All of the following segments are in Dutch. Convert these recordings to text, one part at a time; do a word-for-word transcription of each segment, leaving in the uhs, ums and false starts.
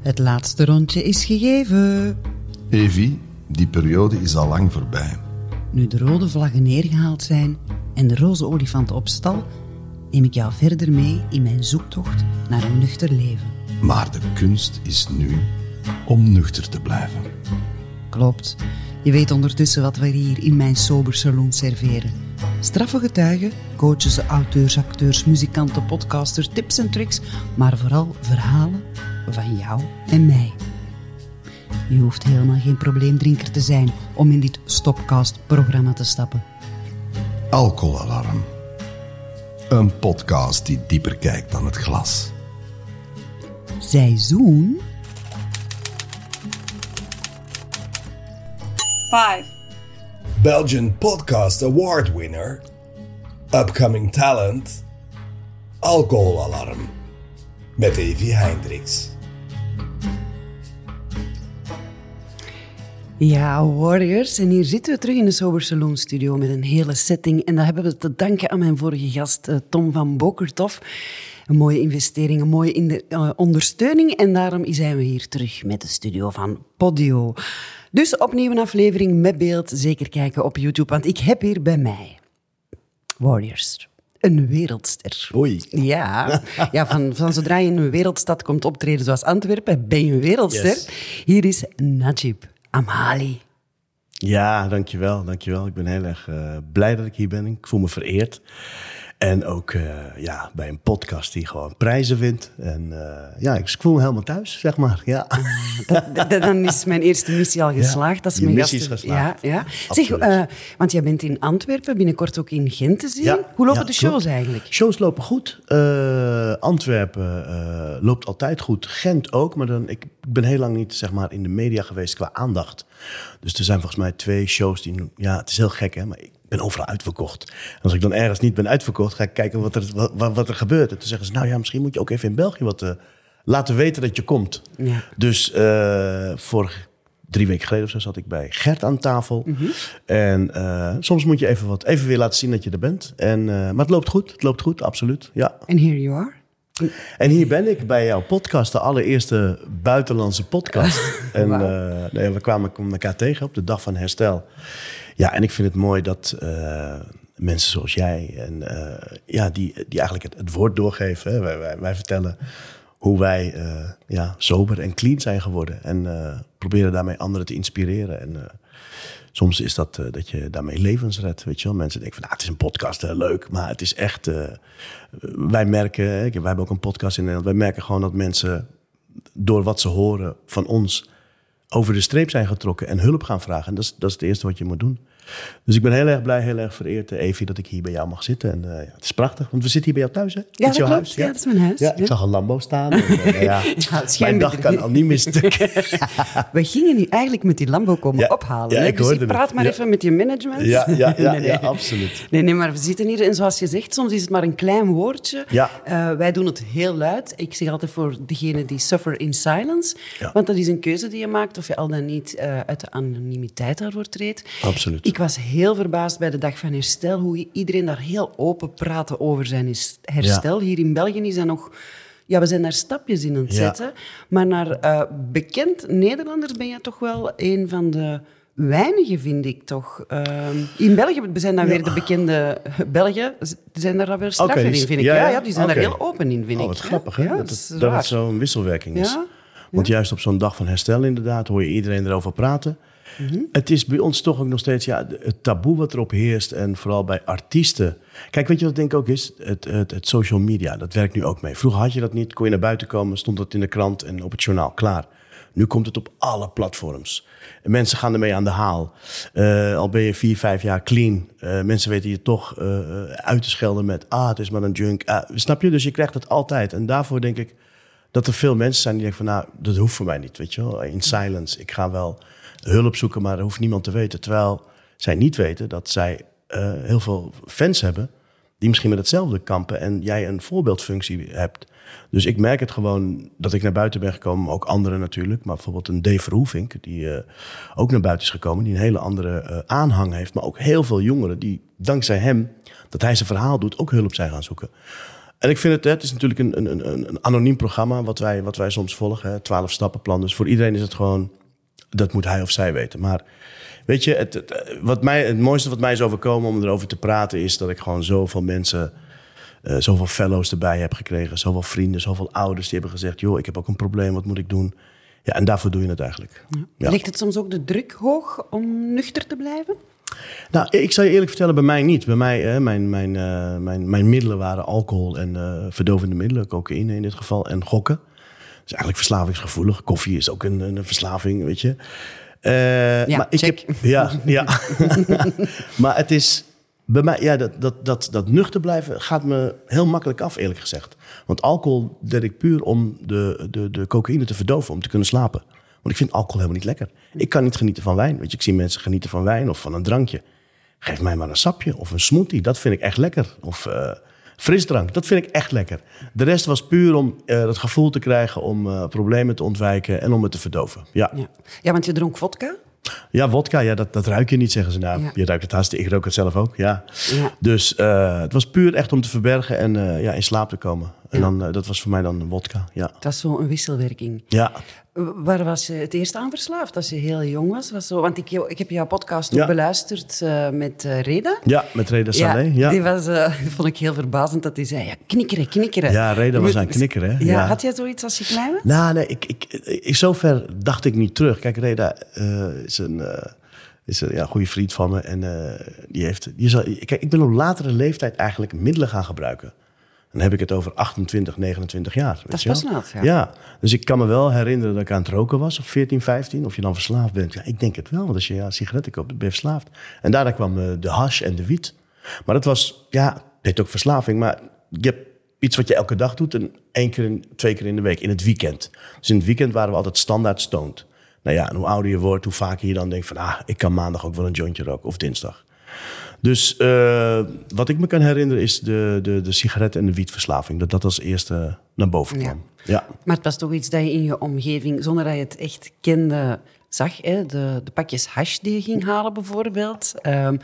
Het laatste rondje is gegeven. Evi, die periode is al lang voorbij. Nu de rode vlaggen neergehaald zijn en de roze olifanten op stal, neem ik jou verder mee in mijn zoektocht naar een nuchter leven. Maar de kunst is nu om nuchter te blijven. Klopt. Je weet ondertussen wat we hier in mijn sober saloon serveren. Straffe getuigen, coaches, auteurs, acteurs, muzikanten, podcasters, tips en tricks, maar vooral verhalen van jou en mij. Je hoeft helemaal geen probleemdrinker te zijn om in dit Stopcast-programma te stappen. Alcoholalarm. Een podcast die dieper kijkt dan het glas. Seizoen Five. Belgian Podcast Award winner, upcoming talent, Alcoholalarm, met Evi Hendricks. Ja, Warriors. En hier zitten we terug in de Sober Saloon studio met een hele setting. En dat hebben we te danken aan mijn vorige gast, Tom van Bokertof. Een mooie investering, een mooie in de, uh, ondersteuning. En daarom zijn we hier terug met de studio van Podio. Dus opnieuw een aflevering met beeld. Zeker kijken op YouTube, want ik heb hier bij mij Warriors. Een wereldster. Oei. Ja, ja van, van zodra je in een wereldstad komt optreden zoals Antwerpen, ben je een wereldster. Yes. Hier is Najib Amhali. Ja, dankjewel, dankjewel. Ik ben heel erg uh, blij dat ik hier ben. Ik voel me vereerd. En ook uh, ja, bij een podcast die gewoon prijzen wint. En uh, ja, ik voel me helemaal thuis, zeg maar. Ja. Dat, dat, dan is mijn eerste missie al geslaagd. Ja, dat is je mijn missie gasten. is geslaagd. Ja, ja. Zeg, uh, want jij bent in Antwerpen, binnenkort ook in Gent te zien. Ja, Hoe lopen ja, de shows klopt. eigenlijk? Shows lopen goed. Uh, Antwerpen uh, loopt altijd goed. Gent ook, maar dan, ik ben heel lang niet zeg maar, in de media geweest qua aandacht. Dus er zijn volgens mij twee shows die... Ja, het is heel gek, hè, maar ik ben overal uitverkocht. En als ik dan ergens niet ben uitverkocht, ga ik kijken wat er, wat, wat er gebeurt. En toen zeggen ze, nou ja, misschien moet je ook even in België wat uh, laten weten dat je komt. Ja. Dus uh, vorig drie weken geleden of zo zat ik bij Gert aan tafel. Mm-hmm. En uh, soms moet je even, wat, even weer laten zien dat je er bent. En, uh, maar het loopt goed, het loopt goed, absoluut. Ja. And here you are. En hier ben ik bij jouw podcast, de allereerste buitenlandse podcast. En wow. uh, nee, we kwamen elkaar tegen op de dag van herstel. Ja, en ik vind het mooi dat uh, mensen zoals jij, en, uh, ja, die, die eigenlijk het, het woord doorgeven. Hè. Wij, wij, wij vertellen hoe wij uh, ja, sober en clean zijn geworden. En uh, proberen daarmee anderen te inspireren. En uh, soms is dat uh, dat je daarmee levens redt. Weet je wel? Mensen denken van, nou, het is een podcast, uh, leuk. Maar het is echt, uh, wij merken, hè, wij hebben ook een podcast in Nederland. Wij merken gewoon dat mensen door wat ze horen van ons over de streep zijn getrokken en hulp gaan vragen. En dat is, dat is het eerste wat je moet doen. Dus ik ben heel erg blij, heel erg vereerd, Evi, dat ik hier bij jou mag zitten. En uh, ja, het is prachtig, want we zitten hier bij jou thuis, hè? Ja, dat klopt. Huis, ja? ja, dat is mijn huis. Ja, ja. Ik zag een Lambo staan. En, uh, ja, ja, mijn dag kan al niet meer stuk. We gingen nu eigenlijk met die Lambo komen ja, ophalen. Ja, hè? ik dus ik praat het. maar ja. even met je management. Ja, ja, ja, nee, nee. ja, absoluut. Nee, nee, maar we zitten hier en zoals je zegt, soms is het maar een klein woordje. Ja. Uh, wij doen het heel luid. Ik zeg altijd voor degene die suffer in silence. Ja. Want dat is een keuze die je maakt of je al dan niet uh, uit de anonimiteit daarvoor treedt. Absoluut. Ik was heel verbaasd bij de dag van herstel hoe iedereen daar heel open praatte over zijn herstel. Ja. Hier in België is dat nog... Ja, we zijn daar stapjes in aan het zetten. Ja. Maar naar uh, bekend Nederlanders ben je toch wel een van de weinigen, vind ik toch. Uh, in België zijn dan ja. weer de bekende Belgen, zijn daar wel straffer okay, in, vind ik. Ja, ja. ja, ja die zijn okay. daar heel open in, vind oh, ik. Wat grappig, hè? Ja, dat, dat, is dat het zo'n wisselwerking is. Ja? Want ja. juist op zo'n dag van herstel inderdaad hoor je iedereen erover praten. Mm-hmm. Het is bij ons toch ook nog steeds ja, het taboe wat erop heerst. En vooral bij artiesten. Kijk, weet je wat ik denk ook is? Het, het, het social media, dat werkt nu ook mee. Vroeger had je dat niet. Kon je naar buiten komen, stond dat in de krant en op het journaal. Klaar. Nu komt het op alle platforms. Mensen gaan ermee aan de haal. Uh, al ben je vier, vijf jaar clean. Uh, mensen weten je toch uh, uit te schelden met... ah, het is maar een junk. Uh, snap je? Dus je krijgt het altijd. En daarvoor denk ik dat er veel mensen zijn die denken van... nou, dat hoeft voor mij niet, weet je wel. In silence. Ik ga wel hulp zoeken, maar dat hoeft niemand te weten. Terwijl zij niet weten dat zij uh, heel veel fans hebben... die misschien met hetzelfde kampen en jij een voorbeeldfunctie hebt. Dus ik merk het gewoon dat ik naar buiten ben gekomen, maar ook anderen natuurlijk. Maar bijvoorbeeld een Dave Verhoevink, die uh, ook naar buiten is gekomen... die een hele andere uh, aanhang heeft. Maar ook heel veel jongeren die dankzij hem, dat hij zijn verhaal doet... ook hulp zijn gaan zoeken. En ik vind het, het is natuurlijk een, een, een, een anoniem programma wat wij, wat wij soms volgen. twaalf stappenplan. Dus voor iedereen is het gewoon, dat moet hij of zij weten. Maar weet je, het, het, wat mij, het mooiste wat mij is overkomen om erover te praten is dat ik gewoon zoveel mensen, uh, zoveel fellows erbij heb gekregen. Zoveel vrienden, zoveel ouders die hebben gezegd, joh, ik heb ook een probleem, wat moet ik doen? Ja, en daarvoor doe je het eigenlijk. Ja. Ja. Ligt het soms ook de druk hoog om nuchter te blijven? Nou, ik zal je eerlijk vertellen, bij mij niet. Bij mij, eh, mijn, mijn, uh, mijn, mijn middelen waren alcohol en uh, verdovende middelen, cocaïne in dit geval, en gokken. Dat is eigenlijk verslavingsgevoelig. Koffie is ook een, een verslaving, weet je. Uh, ja, maar ik check. heb, ja, ja. Maar het is bij mij, ja, dat, dat, dat, dat nuchter blijven gaat me heel makkelijk af, eerlijk gezegd. Want alcohol deed ik puur om de, de, de cocaïne te verdoven, om te kunnen slapen. Want ik vind alcohol helemaal niet lekker. Ik kan niet genieten van wijn. Weet je, ik zie mensen genieten van wijn of van een drankje. Geef mij maar een sapje of een smoothie. Dat vind ik echt lekker. Of uh, frisdrank. Dat vind ik echt lekker. De rest was puur om uh, het gevoel te krijgen om uh, problemen te ontwijken en om het te verdoven. Ja, ja. ja want je dronk vodka? Ja, vodka, ja, dat, dat ruik je niet, zeggen ze. Nou, ja. Je ruikt het hartstikke. Ik rook het zelf ook, ja. ja. Dus uh, het was puur echt om te verbergen en uh, ja, in slaap te komen. En ja. dan, uh, dat was voor mij dan vodka, ja. Het was zo een wisselwerking. Ja. Waar was je het eerst aan verslaafd als je heel jong was? was zo, want ik, ik heb jouw podcast ook ja. beluisterd uh, met uh, Reda. Ja, met Reda Saleh. Ja, ja. Die was, uh, die vond ik heel verbazend dat hij zei, ja, is knikkeren. Ja, Reda was aan knikkeren. Hè? Ja, Ja. had jij zoiets als je klein was? Nou, nee, ik, ik, ik, zover dacht ik niet terug. Kijk, Reda uh, is een, uh, is een ja, goede vriend van me. En uh, die heeft... Die zal, kijk, ik ben op latere leeftijd eigenlijk middelen gaan gebruiken. Dan heb ik het over achtentwintig, negenentwintig jaar. Dat is weet pas je wel? nat, ja. Ja, dus ik kan me wel herinneren dat ik aan het roken was op veertien, vijftien. Of je dan verslaafd bent. Ja, ik denk het wel, want als je ja, sigaretten koopt, dan ben je verslaafd. En daarna kwam uh, de hash en de wiet. Maar dat was, ja, het heet ook verslaving. Maar je hebt iets wat je elke dag doet en één keer, in, twee keer in de week, in het weekend. Dus in het weekend waren we altijd standaard stoned. Nou ja, en hoe ouder je wordt, hoe vaker je dan denkt van, ah, ik kan maandag ook wel een jointje roken, of dinsdag. Dus uh, wat ik me kan herinneren is de, de, de sigaret- en de wietverslaving. Dat dat als eerste naar boven kwam. Ja. Ja. Maar het was toch iets dat je in je omgeving, zonder dat je het echt kende, zag. Hè? De, de pakjes hash die je ging halen bijvoorbeeld. Um,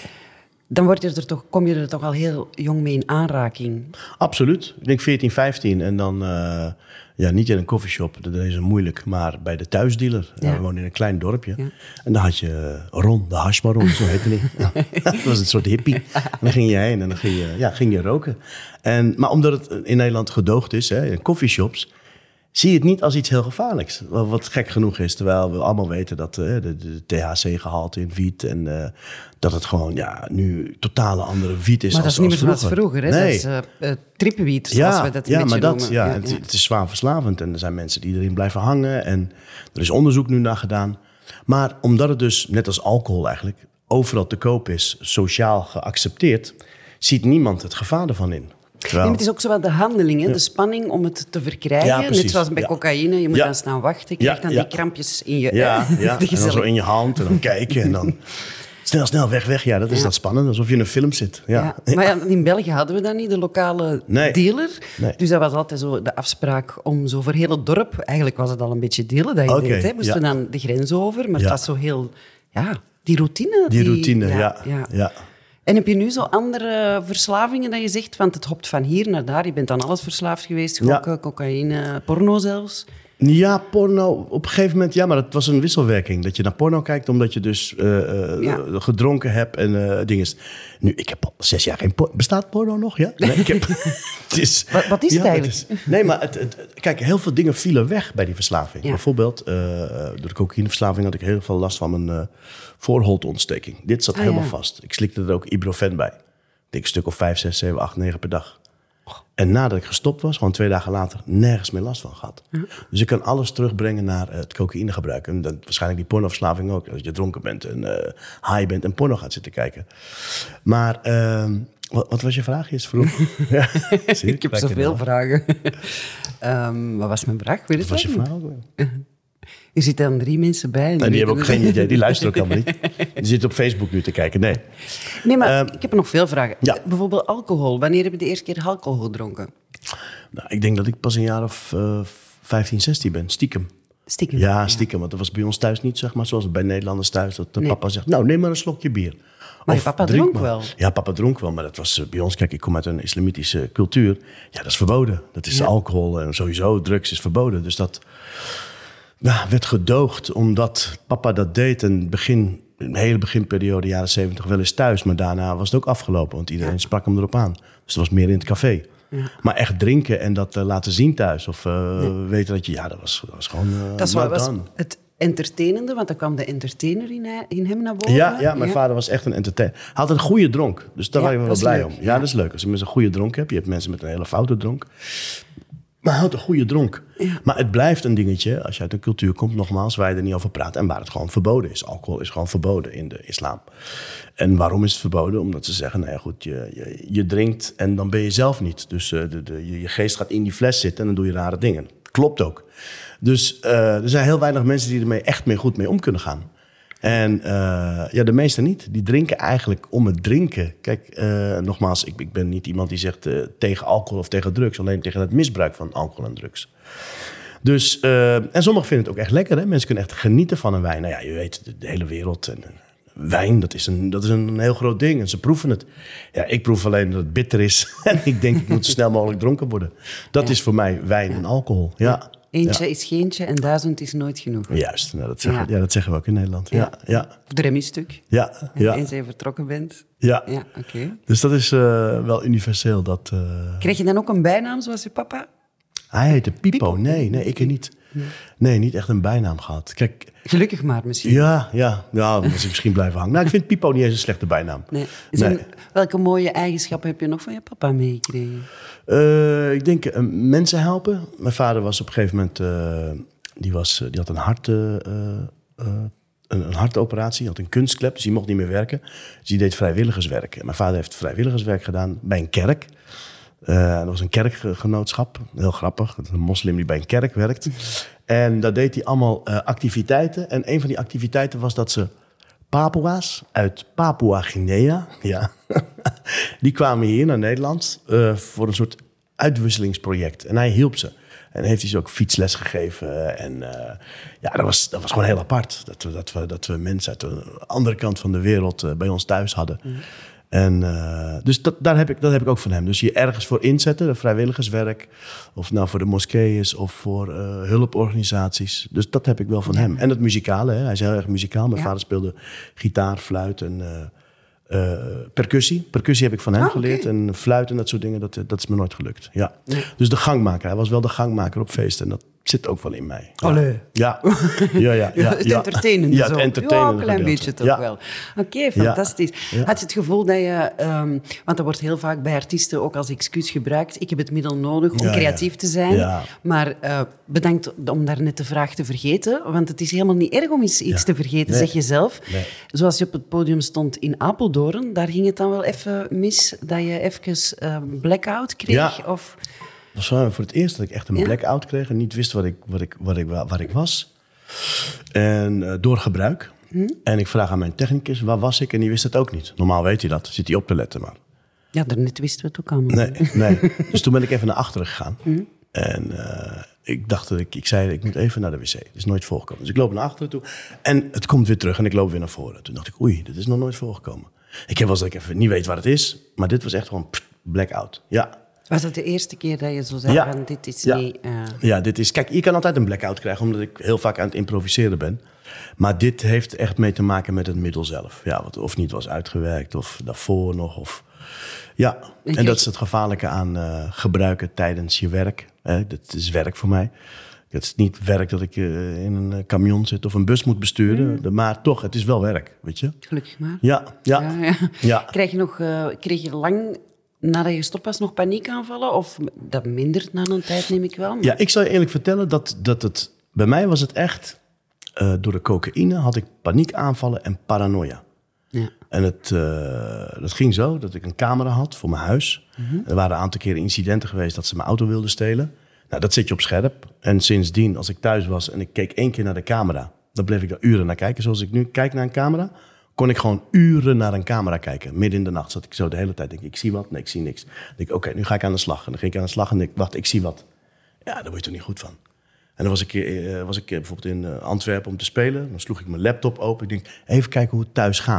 dan word je er toch, kom je er toch al heel jong mee in aanraking. Absoluut. Ik denk veertien, vijftien. En dan uh, ja, niet in een coffeeshop, dat is moeilijk. Maar bij de thuisdealer. Ja. We woonden in een klein dorpje. Ja. En dan had je Ron, de hashbaron, zo heette hij. Ja. Dat was een soort hippie. En dan ging je heen en dan ging je, ja, ging je roken. En, maar omdat het in Nederland gedoogd is, hè, in coffeeshops, zie je het niet als iets heel gevaarlijks. Wat gek genoeg is, terwijl we allemaal weten dat uh, de, de T H C-gehalte in wiet en uh, dat het gewoon ja, nu totale andere wiet is. Maar als, dat is niet meer als zoals vroeger, hè? Nee. Dat is uh, uh, trippenwiet, zoals ja, we dat een ja, beetje maar dat, noemen. ja, Ja, het, ja. het is zwaar verslavend en er zijn mensen die erin blijven hangen. En er is onderzoek nu naar gedaan. Maar omdat het dus, net als alcohol eigenlijk, overal te koop is, sociaal geaccepteerd, ziet niemand het gevaar ervan in. Nee, het is ook zo wel de handeling, hè? Ja. De spanning om het te verkrijgen. Ja, net zoals bij ja. cocaïne, je moet ja. dan snel wachten. Je krijgt ja, dan ja. die krampjes in je... Ja, ja. en dan zo in je hand en dan kijken en dan... Snel, snel, weg, weg. Ja, dat is ja. dat spannend. Alsof je in een film zit. Ja. Ja. Maar ja, in België hadden we dat niet, de lokale nee. dealer. Nee. Dus dat was altijd zo de afspraak om zo voor heel het dorp... Eigenlijk was het al een beetje dealen dat je okay. deed. Hè. Moesten we ja. dan de grens over. Maar ja. het was zo heel... Ja, die routine. Die, die routine, ja. ja, ja. ja. En heb je nu zo andere verslavingen dat je zegt? Want het hopt van hier naar daar. Je bent aan alles verslaafd geweest. Gokken, ja. cocaïne, porno zelfs. Ja, porno op een gegeven moment... Ja, maar het was een wisselwerking. Dat je naar porno kijkt omdat je dus uh, ja. gedronken hebt en uh, dingen. Nu, ik heb al zes jaar geen porno. Bestaat porno nog? Ja? Nee, ik heb, het is, wat, wat is het ja, eigenlijk? Het is, nee, maar het, het, kijk, heel veel dingen vielen weg bij die verslaving. Ja. Bijvoorbeeld, uh, door de cocaïneverslaving had ik heel veel last van mijn uh, voorholteontsteking. Dit zat ah, helemaal ja. vast. Ik slikte er ook ibuprofen bij. Ik denk een stuk of vijf, zes, zeven, acht, negen per dag. En nadat ik gestopt was, gewoon twee dagen later, nergens meer last van gehad. Ja. Dus ik kan alles terugbrengen naar uh, het cocaïnegebruik. En dan, waarschijnlijk die pornoverslaving ook. Als je dronken bent en uh, high bent en porno gaat zitten kijken. Maar uh, wat, wat was je vraag eerst vroeg? ja, ik heb zoveel vragen. um, wat was mijn vraag? Weet wat was je vraag ook? Er zitten dan drie mensen bij. En die, die hebben ook geen idee. Die luisteren ook allemaal niet. Die zitten op Facebook nu te kijken. Nee, nee maar uh, ik heb nog veel vragen. Ja. Bijvoorbeeld alcohol. Wanneer heb je de eerste keer alcohol gedronken? Nou, ik denk dat ik pas een jaar of uh, vijftien, zestien ben. Stiekem. Stiekem? Ja, stiekem. Want dat was bij ons thuis niet, zeg maar, zoals het bij Nederlanders thuis. Dat de nee. papa zegt, nou, neem maar een slokje bier. Maar je papa drink dronk maar. wel? Ja, papa dronk wel, maar dat was uh, bij ons... Kijk, ik kom uit een islamitische cultuur. Ja, dat is verboden. Dat is ja. alcohol en sowieso drugs is verboden. Dus dat nou, werd gedoogd omdat papa dat deed. En in het begin, een hele beginperiode, jaren zeventig, wel eens thuis. Maar daarna was het ook afgelopen, want iedereen ja. sprak hem erop aan. Dus het was meer in het café. Ja. Maar echt drinken en dat uh, laten zien thuis. Of uh, nee. weten dat je... Ja, dat was, dat was gewoon... Uh, dat was, was het entertainende, want dan kwam de entertainer in, in hem naar boven. Ja, ja mijn ja. vader was echt een entertainer. Hij had een goede dronk, dus daar ja, waren we wel blij leuk. om. Ja, ja, dat is leuk. Als je met een goede dronk hebt. Je hebt mensen met een hele foute dronk. Maar hij had een goede dronk. Ja. Maar het blijft een dingetje, als je uit een cultuur komt, nogmaals, waar je er niet over praat en waar het gewoon verboden is. Alcohol is gewoon verboden in de islam. En waarom is het verboden? Omdat ze zeggen, nou ja goed, je, je, je drinkt en dan ben je zelf niet. Dus uh, de, de, je, je geest gaat in die fles zitten en dan doe je rare dingen. Klopt ook. Dus uh, er zijn heel weinig mensen die ermee echt mee goed mee om kunnen gaan. En uh, ja, de meesten niet. Die drinken eigenlijk om het drinken. Kijk, uh, nogmaals, ik, ik ben niet iemand die zegt uh, tegen alcohol of tegen drugs. Alleen tegen het misbruik van alcohol en drugs. Dus, uh, en sommigen vinden het ook echt lekker. Hè? Mensen kunnen echt genieten van een wijn. Nou ja, je weet, de, de hele wereld. En, wijn, dat is, een, dat is een heel groot ding. En ze proeven het. Ja, ik proef alleen dat het bitter is. En ik denk, ik moet zo snel mogelijk dronken worden. Dat ja. is voor mij wijn ja. en alcohol. Ja. Eentje ja. is geentje en duizend is nooit genoeg. Juist, nou, dat, zeggen, ja. Ja, dat zeggen we ook in Nederland. Ja. Ja. Ja. De remmiestuk. Ja. Ja. Eens je vertrokken bent. Ja, ja okay. Dus dat is uh, wel universeel. Dat, uh... Kreeg je dan ook een bijnaam zoals je papa? Hij heette Pipo. Pipo. Nee, nee, ik niet. Nee. nee, niet echt een bijnaam gehad. Kijk, gelukkig maar misschien. Ja, ja, ja, dan was ik misschien blijven hangen. Nou, ik vind Pipo niet eens een slechte bijnaam. Nee. Nee. Een, welke mooie eigenschappen heb je nog van je papa meegekregen? Uh, ik denk uh, mensen helpen. Mijn vader was op een gegeven moment... Uh, die, was, uh, die had een, hart, uh, uh, een, een hartoperatie, hij had een kunstklep, dus die mocht niet meer werken. Dus die deed vrijwilligerswerk. En mijn vader heeft vrijwilligerswerk gedaan bij een kerk. Uh, dat was een kerkgenootschap, heel grappig. Een moslim die bij een kerk werkt. En daar deed hij allemaal uh, activiteiten. En een van die activiteiten was dat ze Papua's uit Papua-Guinea... Ja, die kwamen hier naar Nederland uh, voor een soort uitwisselingsproject. En hij hielp ze. En heeft hij ze ook fietsles gegeven. En uh, ja, dat was, dat was gewoon heel apart. Dat we, dat, we, dat we mensen uit de andere kant van de wereld uh, bij ons thuis hadden. Mm. En uh, dus dat, daar heb ik, dat heb ik ook van hem. Dus je ergens voor inzetten, de vrijwilligerswerk. Of nou voor de moskeeën is of voor uh, hulporganisaties. Dus dat heb ik wel van ja. hem. En het muzikale, hè. Hij is heel erg muzikaal. Mijn ja. vader speelde gitaar, fluit en uh, uh, percussie. Percussie heb ik van hem oh, geleerd. Okay. En fluit en dat soort dingen, dat, dat is me nooit gelukt. Ja. Ja. Dus de gangmaker. Hij was wel de gangmaker op feesten. En dat zit ook wel in mij. Ja. Allee. Ja. Ja, ja, ja, het entertainende ja, het entertainende ja, een klein beetje toch ja. wel. Oké, okay, fantastisch. Ja. Ja. Had je het gevoel dat je... Um, want dat wordt heel vaak bij artiesten ook als excuus gebruikt. Ik heb het middel nodig om ja, creatief ja. te zijn. Ja. Maar uh, bedankt om daar net de vraag te vergeten. Want het is helemaal niet erg om iets, iets ja. te vergeten, nee. zeg je zelf. Nee. Zoals je op het podium stond in Apeldoorn. Daar ging het dan wel even mis dat je even uh, blackout kreeg? Ja. Of... Dat was voor het eerst dat ik echt een ja. blackout kreeg en niet wist wat ik, wat ik, wat ik, waar ik was. En uh, door gebruik. Hm? En ik vraag aan mijn technicus, waar was ik? En die wist het ook niet. Normaal weet hij dat, zit hij op te letten. Maar... Ja, daarnet wisten we het ook allemaal. Nee, nee. Dus toen ben ik even naar achteren gegaan. Hm? En uh, ik dacht, dat ik, ik zei, ik moet even naar de wc. Dat is nooit voorgekomen. Dus ik loop naar achteren toe. En het komt weer terug en ik loop weer naar voren. Toen dacht ik, oei, dit is nog nooit voorgekomen. Ik heb wel eens dat ik even niet weet waar het is. Maar dit was echt gewoon pff, blackout. Ja. Was dat de eerste keer dat je zo zei, ja. van, dit is ja. niet... Uh... Ja, dit is... Kijk, je kan altijd een blackout krijgen, omdat ik heel vaak aan het improviseren ben. Maar dit heeft echt mee te maken met het middel zelf. Ja, wat of niet was uitgewerkt, of daarvoor nog, of... Ja, en, en dat is het gevaarlijke aan uh, gebruiken tijdens je werk. Hè? Dat is werk voor mij. Het is niet werk dat ik uh, in een camion zit of een bus moet besturen. Mm. Maar toch, het is wel werk, weet je. Gelukkig maar. Ja, ja. ja, ja. ja. Krijg je nog... Uh, kreeg je lang... Nadat je gestopt was, nog paniekaanvallen? Of dat mindert na een tijd, neem ik wel. Maar... Ja, ik zal je eerlijk vertellen dat, dat het... Bij mij was het echt... Uh, door de cocaïne had ik paniekaanvallen en paranoia. Ja. En het, uh, dat ging zo dat ik een camera had voor mijn huis. Mm-hmm. Er waren een aantal keren incidenten geweest dat ze mijn auto wilden stelen. Nou, dat zet je op scherp. En sindsdien, als ik thuis was en ik keek één keer naar de camera... dan bleef ik daar uren naar kijken. Zoals ik nu kijk naar een camera... kon ik gewoon uren naar een camera kijken. Midden in de nacht zat ik zo de hele tijd. Denk ik, ik zie wat? Nee, ik zie niks. Dan denk ik, oké, okay, nu ga ik aan de slag. En dan ging ik aan de slag en denk ik, wacht, ik zie wat. Ja, daar word je toch niet goed van. En dan was ik, uh, was ik bijvoorbeeld in uh, Antwerpen om te spelen. Dan sloeg ik mijn laptop open. Ik denk, even kijken hoe het thuis gaat.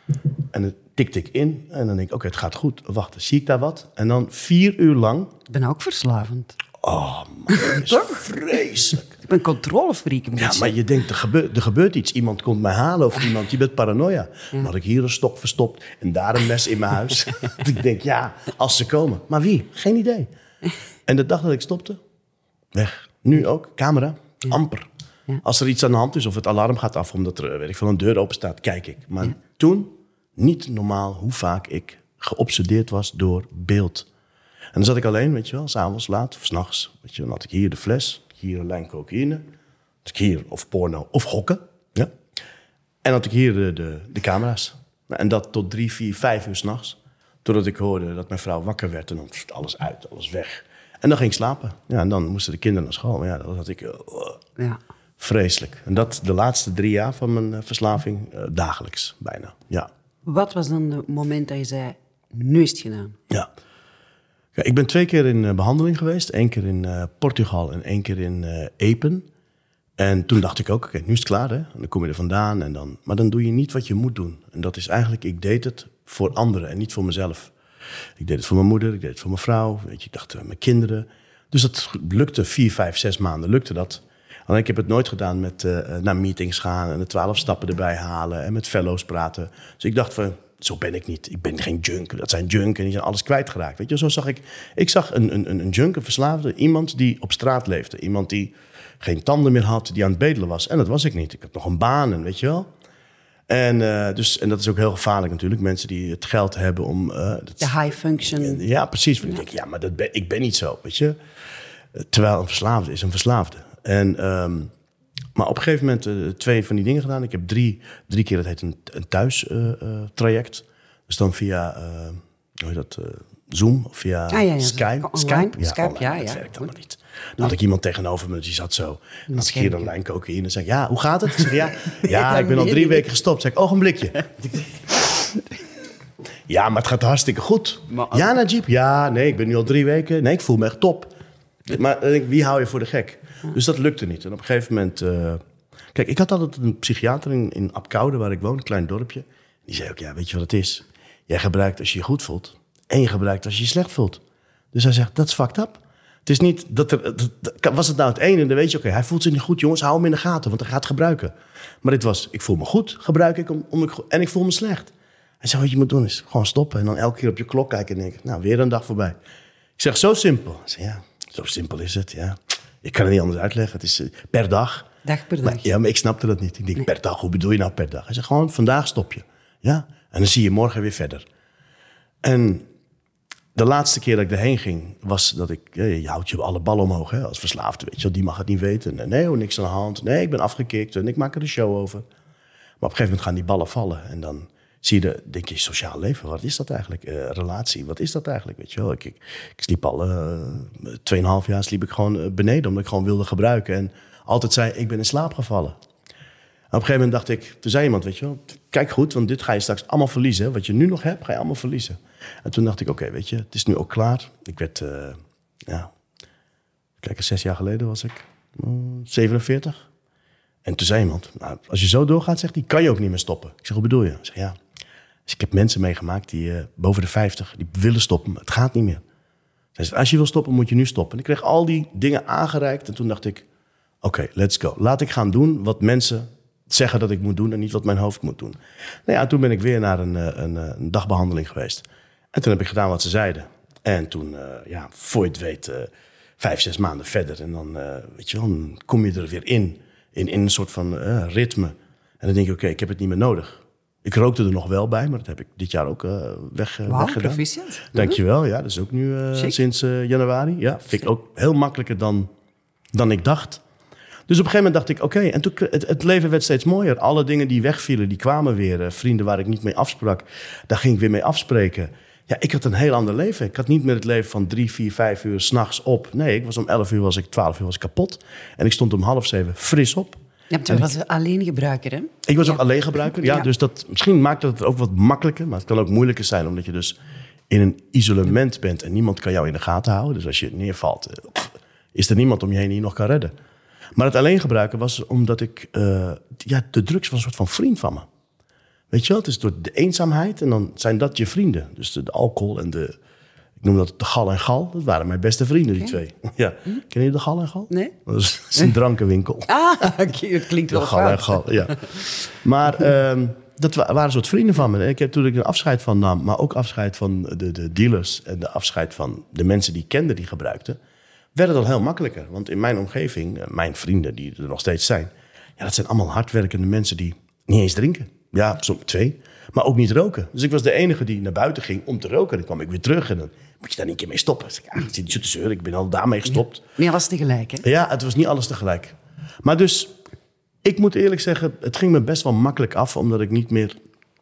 En dan tikte ik in en dan denk ik, oké, okay, het gaat goed. Wacht, zie ik daar wat? En dan vier uur lang... Ik ben ook verslavend. Oh, man, dat is vreselijk. Ik ben controlefreak een beetje. Ja, maar je denkt, er gebeurt, er gebeurt iets. Iemand komt mij halen of iemand, je bent paranoia. Ja. Dan had ik hier een stok verstopt en daar een mes in mijn huis. Ik denk, ja, als ze komen. Maar wie? Geen idee. En de dag dat ik stopte, weg. Nu ook, camera, ja. amper. Ja. Als er iets aan de hand is of het alarm gaat af omdat er weet ik veel, een deur open staat, kijk ik. Maar ja. toen, niet normaal hoe vaak ik geobsedeerd was door beeld. En dan zat ik alleen, weet je wel, 's avonds laat of 's nachts. Weet je, dan had ik hier de fles, hier een lijn cocaïne. Had ik hier of porno of gokken. Ja. En had ik hier de, de, de camera's. En dat tot drie, vier, vijf uur 's nachts. Totdat ik hoorde dat mijn vrouw wakker werd en dan pff, alles uit, alles weg. En dan ging ik slapen. Ja, en dan moesten de kinderen naar school. Maar ja, dat had ik uh, ja. vreselijk. En dat de laatste drie jaar van mijn uh, verslaving uh, dagelijks bijna. Ja. Wat was dan het moment dat je zei, nu is het gedaan? Ja. Ja, ik ben twee keer in uh, behandeling geweest. Eén keer in uh, Portugal en één keer in uh, Epen. En toen dacht ik ook, oké, okay, nu is het klaar. Hè? En dan kom je er vandaan. En dan, maar dan doe je niet wat je moet doen. En dat is eigenlijk, ik deed het voor anderen en niet voor mezelf. Ik deed het voor mijn moeder, ik deed het voor mijn vrouw. Weet je, ik dacht, uh, mijn kinderen. Dus dat lukte vier, vijf, zes maanden lukte dat. Alleen ik heb het nooit gedaan met uh, naar meetings gaan en de twaalf stappen erbij halen en met fellows praten. Dus ik dacht van, zo ben ik niet. Ik ben geen junk. Dat zijn junk en die zijn alles kwijtgeraakt. Weet je, zo zag ik. Ik zag een, een, een junk, een verslaafde, iemand die op straat leefde. Iemand die geen tanden meer had, die aan het bedelen was. En dat was ik niet. Ik had nog een baan en weet je wel. En, uh, dus, en dat is ook heel gevaarlijk natuurlijk. Mensen die het geld hebben om... Uh, dat, de high function. Ja, precies. Ja. Ik denk, ja, maar dat ben, ik ben niet zo, weet je. Terwijl een verslaafde is een verslaafde. En, um, maar op een gegeven moment uh, twee van die dingen gedaan. Ik heb drie, drie keer, dat heet een, een thuis-traject. Uh, uh, dus dan via, uh, hoe heet dat, uh, Zoom of via ah, ja, ja, Skype. Online, Skype, ja, Skype, online, ja, dat ja. werkt allemaal niet. Dan had ik iemand tegenover me, die zat zo. Dan had ik hier een lijn cocaïne. En zei ik, ja, hoe gaat het? Ik zeg, ja, ja ik ben al drie weken gestopt. Zeg ik, ogenblikje. Ja, maar het gaat hartstikke goed. Maar, ja, Najib? Ja, nee, ik ben nu al drie weken. Nee, ik voel me echt top. Maar wie hou je voor de gek? Dus dat lukte niet. En op een gegeven moment... Uh, kijk, ik had altijd een psychiater in, in Apkoude, waar ik woon, een klein dorpje. Die zei ook, ja, weet je wat het is? Jij gebruikt als je je goed voelt. En je gebruikt als je je slecht voelt. Dus hij zegt, dat is fucked up. Het is niet dat er... Dat, was het nou het ene? En dan weet je, oké, okay, hij voelt zich niet goed, jongens, hou hem in de gaten, want hij gaat gebruiken. Maar dit was, ik voel me goed, gebruik ik om, om ik, en ik voel me slecht. Hij zei, wat je moet doen is gewoon stoppen. En dan elke keer op je klok kijken en denken, nou, weer een dag voorbij. Ik zeg, zo simpel. Hij zei, ja, zo simpel is het, ja. Ik kan het niet anders uitleggen. Het is uh, per dag. Dag per dag. Maar, ja, maar ik snapte dat niet. Ik denk, nee. Per dag, hoe bedoel je nou per dag? Hij zei, gewoon vandaag stop je. Ja, en dan zie je morgen weer verder. En de laatste keer dat ik erheen ging, was dat ik... Je houdt je alle ballen omhoog, hè, als verslaafde, weet je wel. Die mag het niet weten. Nee, hoor, niks aan de hand. Nee, ik ben afgekikt en ik maak er een show over. Maar op een gegeven moment gaan die ballen vallen. En dan zie je, de, denk je, sociaal leven, wat is dat eigenlijk? Uh, relatie, wat is dat eigenlijk? Weet je wel, ik, ik, ik sliep al uh, tweeënhalf jaar sliep ik gewoon beneden, omdat ik gewoon wilde gebruiken. En altijd zei, ik ben in slaap gevallen. En op een gegeven moment dacht ik, toen zei iemand, weet je wel, kijk goed, want dit ga je straks allemaal verliezen. Hè? Wat je nu nog hebt, ga je allemaal verliezen. En toen dacht ik, oké, okay, weet je, het is nu ook klaar. Ik werd, uh, ja, kijk, zes jaar geleden was ik uh, zevenenveertig. En toen zei iemand, nou, als je zo doorgaat, zegt hij, kan je ook niet meer stoppen. Ik zeg, hoe bedoel je? Ik zeg, ja, dus ik heb mensen meegemaakt die uh, boven de vijftig, die willen stoppen, maar het gaat niet meer. Dus als je wil stoppen, moet je nu stoppen. En ik kreeg al die dingen aangereikt en toen dacht ik, oké, okay, let's go. Laat ik gaan doen wat mensen zeggen dat ik moet doen en niet wat mijn hoofd moet doen. Nou ja, toen ben ik weer naar een, een, een dagbehandeling geweest. En toen heb ik gedaan wat ze zeiden. En toen, uh, ja, voor je het weet, uh, vijf, zes maanden verder. En dan, uh, weet je wel, dan kom je er weer in. In, in een soort van uh, ritme. En dan denk je, oké, okay, ik heb het niet meer nodig. Ik rookte er nog wel bij, maar dat heb ik dit jaar ook uh, weg, uh, wow, weggedaan. Proficiat. Dankjewel, ja, dat is ook nu uh, sinds uh, januari. Ja, vind ik ook heel makkelijker dan, dan ik dacht. Dus op een gegeven moment dacht ik, oké, okay, en toen, het, het leven werd steeds mooier. Alle dingen die wegvielen, die kwamen weer. Uh, vrienden waar ik niet mee afsprak, daar ging ik weer mee afspreken. Ja, ik had een heel ander leven. Ik had niet meer het leven van drie, vier, vijf uur 's nachts op. Nee, ik was om elf uur, was ik twaalf uur was ik kapot. En ik stond om half zeven fris op. Ja, maar was ik, alleen gebruiker, hè? Ik was ja. ook alleen gebruiker, ja, ja. Dus dat, misschien maakt het ook wat makkelijker. Maar het kan ook moeilijker zijn, omdat je dus in een isolement bent. En niemand kan jou in de gaten houden. Dus als je neervalt, is er niemand om je heen die je nog kan redden. Maar het alleen gebruiken was omdat ik... Uh, ja, de drugs was een soort van vriend van me. Weet je wel, het is door de eenzaamheid en dan zijn dat je vrienden. Dus de, de alcohol en de, ik noem dat de gal en gal. Dat waren mijn beste vrienden, die okay. twee. Ja. Hm? Ken je de gal en gal? Nee. Dat is, dat is een drankenwinkel. Ah, het klinkt wel de gal en gal, ja. Maar um, dat waren een soort vrienden van me. Ik heb toen ik een afscheid van nam, maar ook afscheid van de, de dealers en de afscheid van de mensen die ik kende die gebruikten, werd het al heel makkelijker. Want in mijn omgeving, mijn vrienden die er nog steeds zijn, ja, dat zijn allemaal hardwerkende mensen die niet eens drinken. Ja, soms twee. Maar ook niet roken. Dus ik was de enige die naar buiten ging om te roken. Dan kwam ik weer terug en dan moet je daar niet een keer mee stoppen. Dus ik, ah, ik zit niet zo te zeuren, ik ben al daarmee gestopt. Ja, niet alles tegelijk, hè? Ja, het was niet alles tegelijk. Maar dus, ik moet eerlijk zeggen, het ging me best wel makkelijk af, omdat ik niet meer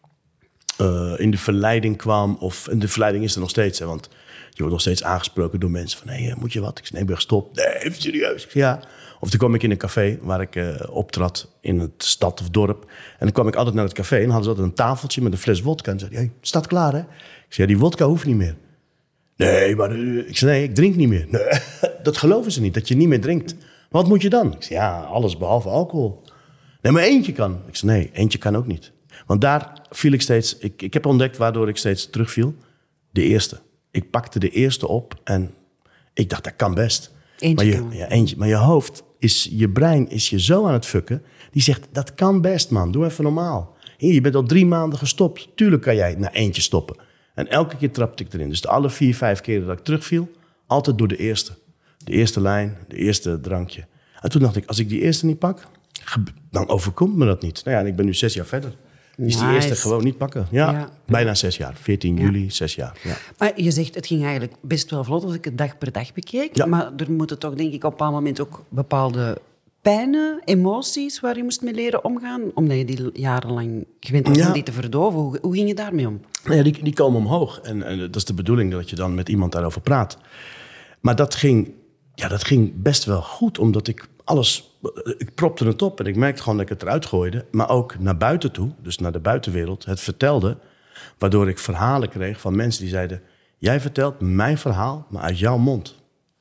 uh, in de verleiding kwam. Of, en de verleiding is er nog steeds, hè, want je wordt nog steeds aangesproken door mensen van, hé, hey, moet je wat? Ik zei, nee, ik ben gestopt. Nee, even serieus. Ik zei, ja. Of toen kwam ik in een café waar ik uh, optrad in het stad of dorp. En dan kwam ik altijd naar het café en hadden ze altijd een tafeltje met een fles wodka. En zeiden, hey, staat klaar, hè? Ik zei, ja, die wodka hoeft niet meer. Nee, maar uh, ik zei, nee, ik drink niet meer. Nee, dat geloven ze niet, dat je niet meer drinkt. Wat moet je dan? Ik zei, ja, alles behalve alcohol. Nee, maar eentje kan. Ik zei, nee, eentje kan ook niet. Want daar viel ik steeds... Ik, ik heb ontdekt waardoor ik steeds terugviel. De eerste. Ik pakte de eerste op en ik dacht, dat kan best. Eentje maar je, ja, eentje, maar je hoofd, is, je brein is je zo aan het fucken. Die zegt, dat kan best, man. Doe even normaal. Hier, je bent al drie maanden gestopt. Tuurlijk kan jij na eentje stoppen. En elke keer trapte ik erin. Dus de alle vier, vijf keren dat ik terugviel, altijd door de eerste. De eerste lijn, de eerste drankje. En toen dacht ik, als ik die eerste niet pak, dan overkomt me dat niet. Nou ja, en ik ben nu zes jaar verder. Is nice. Die eerste gewoon niet pakken. Ja, ja. Bijna zes jaar. veertien juli, ja. zes jaar. Ja. Maar je zegt, het ging eigenlijk best wel vlot als ik het dag per dag bekeek. Ja. Maar er moeten toch, denk ik, op een bepaald moment ook bepaalde pijnen, emoties waar je moest mee leren omgaan. Omdat je die jarenlang gewend was ja. om die te verdoven. Hoe, hoe ging je daarmee om? Nou ja, die, die komen omhoog. En, en dat is de bedoeling dat je dan met iemand daarover praat. Maar dat ging, ja, dat ging best wel goed, omdat ik alles... Ik propte het op en ik merkte gewoon dat ik het eruit gooide. Maar ook naar buiten toe, dus naar de buitenwereld, het vertelde. Waardoor ik verhalen kreeg van mensen die zeiden... jij vertelt mijn verhaal, maar uit jouw mond.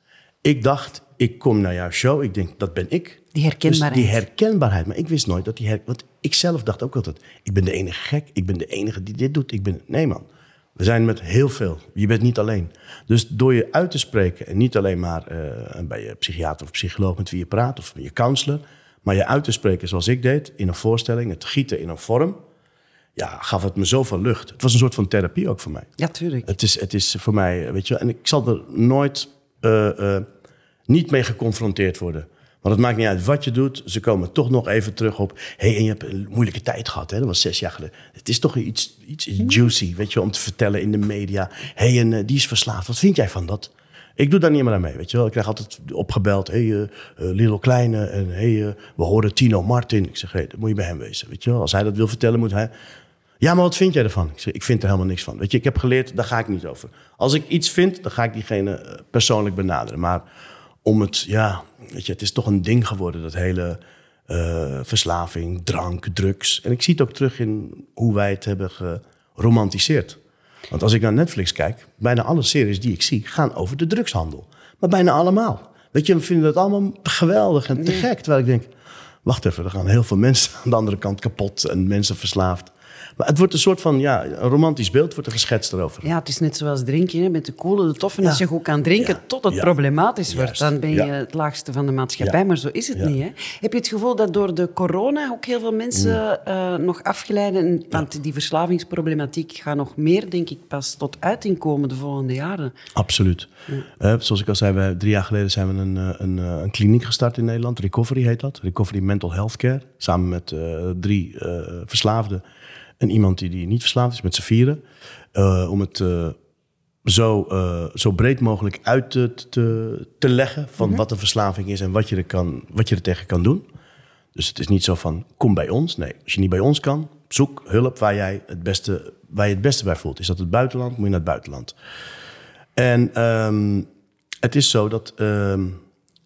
Ik dacht, ik kom naar jouw show, ik denk, dat ben ik. Die herkenbaarheid. Dus die herkenbaarheid. Maar ik wist nooit dat die herkenbaarheid... Want ik zelf dacht ook altijd, ik ben de enige gek. Ik ben de enige die dit doet. Ik ben... Nee, man. We zijn met heel veel. Je bent niet alleen. Dus door je uit te spreken... en niet alleen maar uh, bij je psychiater of psycholoog met wie je praat... of je counselor... maar je uit te spreken zoals ik deed... in een voorstelling, het gieten in een vorm... ja, gaf het me zoveel lucht. Het was een soort van therapie ook voor mij. Ja, tuurlijk. Het is, het is voor mij, weet je... en ik zal er nooit uh, uh, niet mee geconfronteerd worden... Want het maakt niet uit wat je doet. Ze komen toch nog even terug op... hé, hey, en je hebt een moeilijke tijd gehad. Hè? Dat was zes jaar geleden. Het is toch iets, iets juicy, weet je, om te vertellen in de media. Hé, hey, en uh, die is verslaafd. Wat vind jij van dat? Ik doe daar niet meer aan mee, weet je wel. Ik krijg altijd opgebeld. Hé, hey, uh, uh, Lilo Kleine. En hé, hey, uh, we horen Tino Martin. Ik zeg, hé, hey, dat moet je bij hem wezen, weet je wel. Als hij dat wil vertellen, moet hij... Ja, maar wat vind jij ervan? Ik zeg, ik vind er helemaal niks van. Weet je, ik heb geleerd, daar ga ik niet over. Als ik iets vind, dan ga ik diegene persoonlijk benaderen. Maar... om het, ja, weet je, het is toch een ding geworden, dat hele uh, verslaving, drank, drugs. En ik zie het ook terug in hoe wij het hebben geromantiseerd. Want als ik naar Netflix kijk, bijna alle series die ik zie, gaan over de drugshandel. Maar bijna allemaal. Weet je, we vinden dat allemaal geweldig en te nee. gek. Terwijl ik denk, wacht even, er gaan heel veel mensen aan de andere kant kapot en mensen verslaafd. Maar het wordt een soort van, ja, een romantisch beeld wordt er geschetst erover. Ja, het is net zoals drinken, hè, met de koele, de toffe. En ja. als je goed kan drinken ja. tot het ja. problematisch Juist. wordt, dan ben je ja. het laagste van de maatschappij. Ja. Maar zo is het ja. niet. Hè. Heb je het gevoel dat door de corona ook heel veel mensen mm. uh, nog afgeleiden? Want ja. die verslavingsproblematiek gaat nog meer, denk ik, pas tot uiting komen de volgende jaren. Absoluut. Ja. Uh, zoals ik al zei, wij, drie jaar geleden zijn we een, een, een kliniek gestart in Nederland. Recovery heet dat. Recovery Mental Health Care. Samen met uh, drie uh, verslaafden. En iemand die, die niet verslaafd is, met z'n vieren. Uh, om het uh, zo, uh, zo breed mogelijk uit te, te, te leggen... van mm-hmm. wat een verslaving is en wat je, er kan, wat je er tegen kan doen. Dus het is niet zo van, kom bij ons. Nee, als je niet bij ons kan, zoek hulp waar, jij het beste, waar je het beste bij voelt. Is dat het buitenland, moet je naar het buitenland. En um, het is zo dat... Um,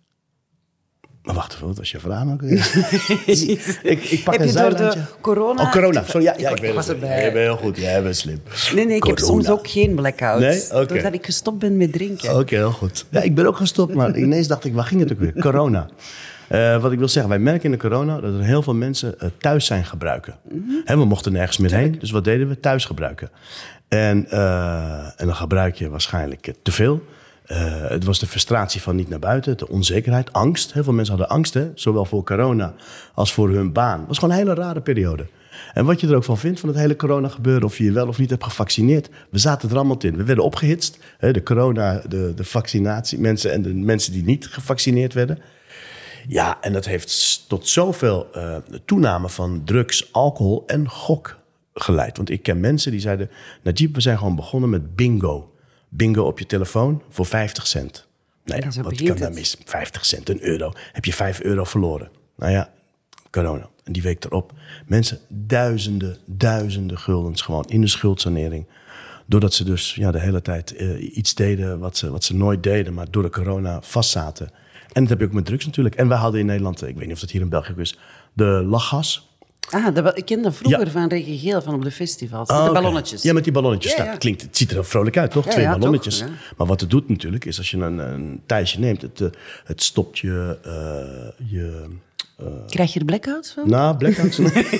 Maar wacht even, wat was je vraag ook? ik, ik pak Heb een je door de corona... Oh, corona. Sorry, ja, ja ik, ik ben was er erbij. Je bent heel goed, jij bent slim. Nee, nee, ik corona. heb soms ook geen blackouts. Nee? Okay. Doordat ik gestopt ben met drinken. Oké, okay, heel goed. Ja, ik ben ook gestopt, maar ineens dacht ik, waar ging het ook weer? Corona. Uh, wat ik wil zeggen, wij merken in de corona dat er heel veel mensen uh, thuis zijn gebruiken. Mm-hmm. He, we mochten nergens meer heen, dus wat deden we? Thuis gebruiken. En, uh, en dan gebruik je waarschijnlijk uh, te veel. Uh, het was de frustratie van niet naar buiten, de onzekerheid, angst. Heel veel mensen hadden angst, hè? Zowel voor corona als voor hun baan. Het was gewoon een hele rare periode. En wat je er ook van vindt van het hele corona-gebeuren, of je je wel of niet hebt gevaccineerd, we zaten er allemaal in. We werden opgehitst, hè? De corona, de, de vaccinatie, mensen en de mensen die niet gevaccineerd werden. Ja, en dat heeft tot zoveel uh, toename van drugs, alcohol en gok geleid. Want ik ken mensen die zeiden, Najib, we zijn gewoon begonnen met bingo. Bingo op je telefoon voor vijftig cent. Nou ja, wat kan daar mis? vijftig cent, een euro. Heb je vijf euro verloren. Nou ja, corona. En die week erop. Mensen, duizenden, duizenden guldens gewoon in de schuldsanering. Doordat ze dus ja, de hele tijd uh, iets deden wat ze, wat ze nooit deden, maar door de corona vastzaten. En dat heb je ook met drugs natuurlijk. En wij hadden in Nederland, ik weet niet of dat hier in België is, de lachgas. Ah, dat, ik kende vroeger ja. van Reggae Geel, van op de festivals. Oh, de ballonnetjes. Okay. Ja, met die ballonnetjes. Ja, ja. Dat klinkt, het ziet er wel vrolijk uit, toch? Ja, Twee ja, ballonnetjes. Toch, ja. Maar wat het doet natuurlijk, is als je een, een tijdje neemt, het, het stopt je... Uh, je uh... Krijg je er blackouts van? Nou, blackouts...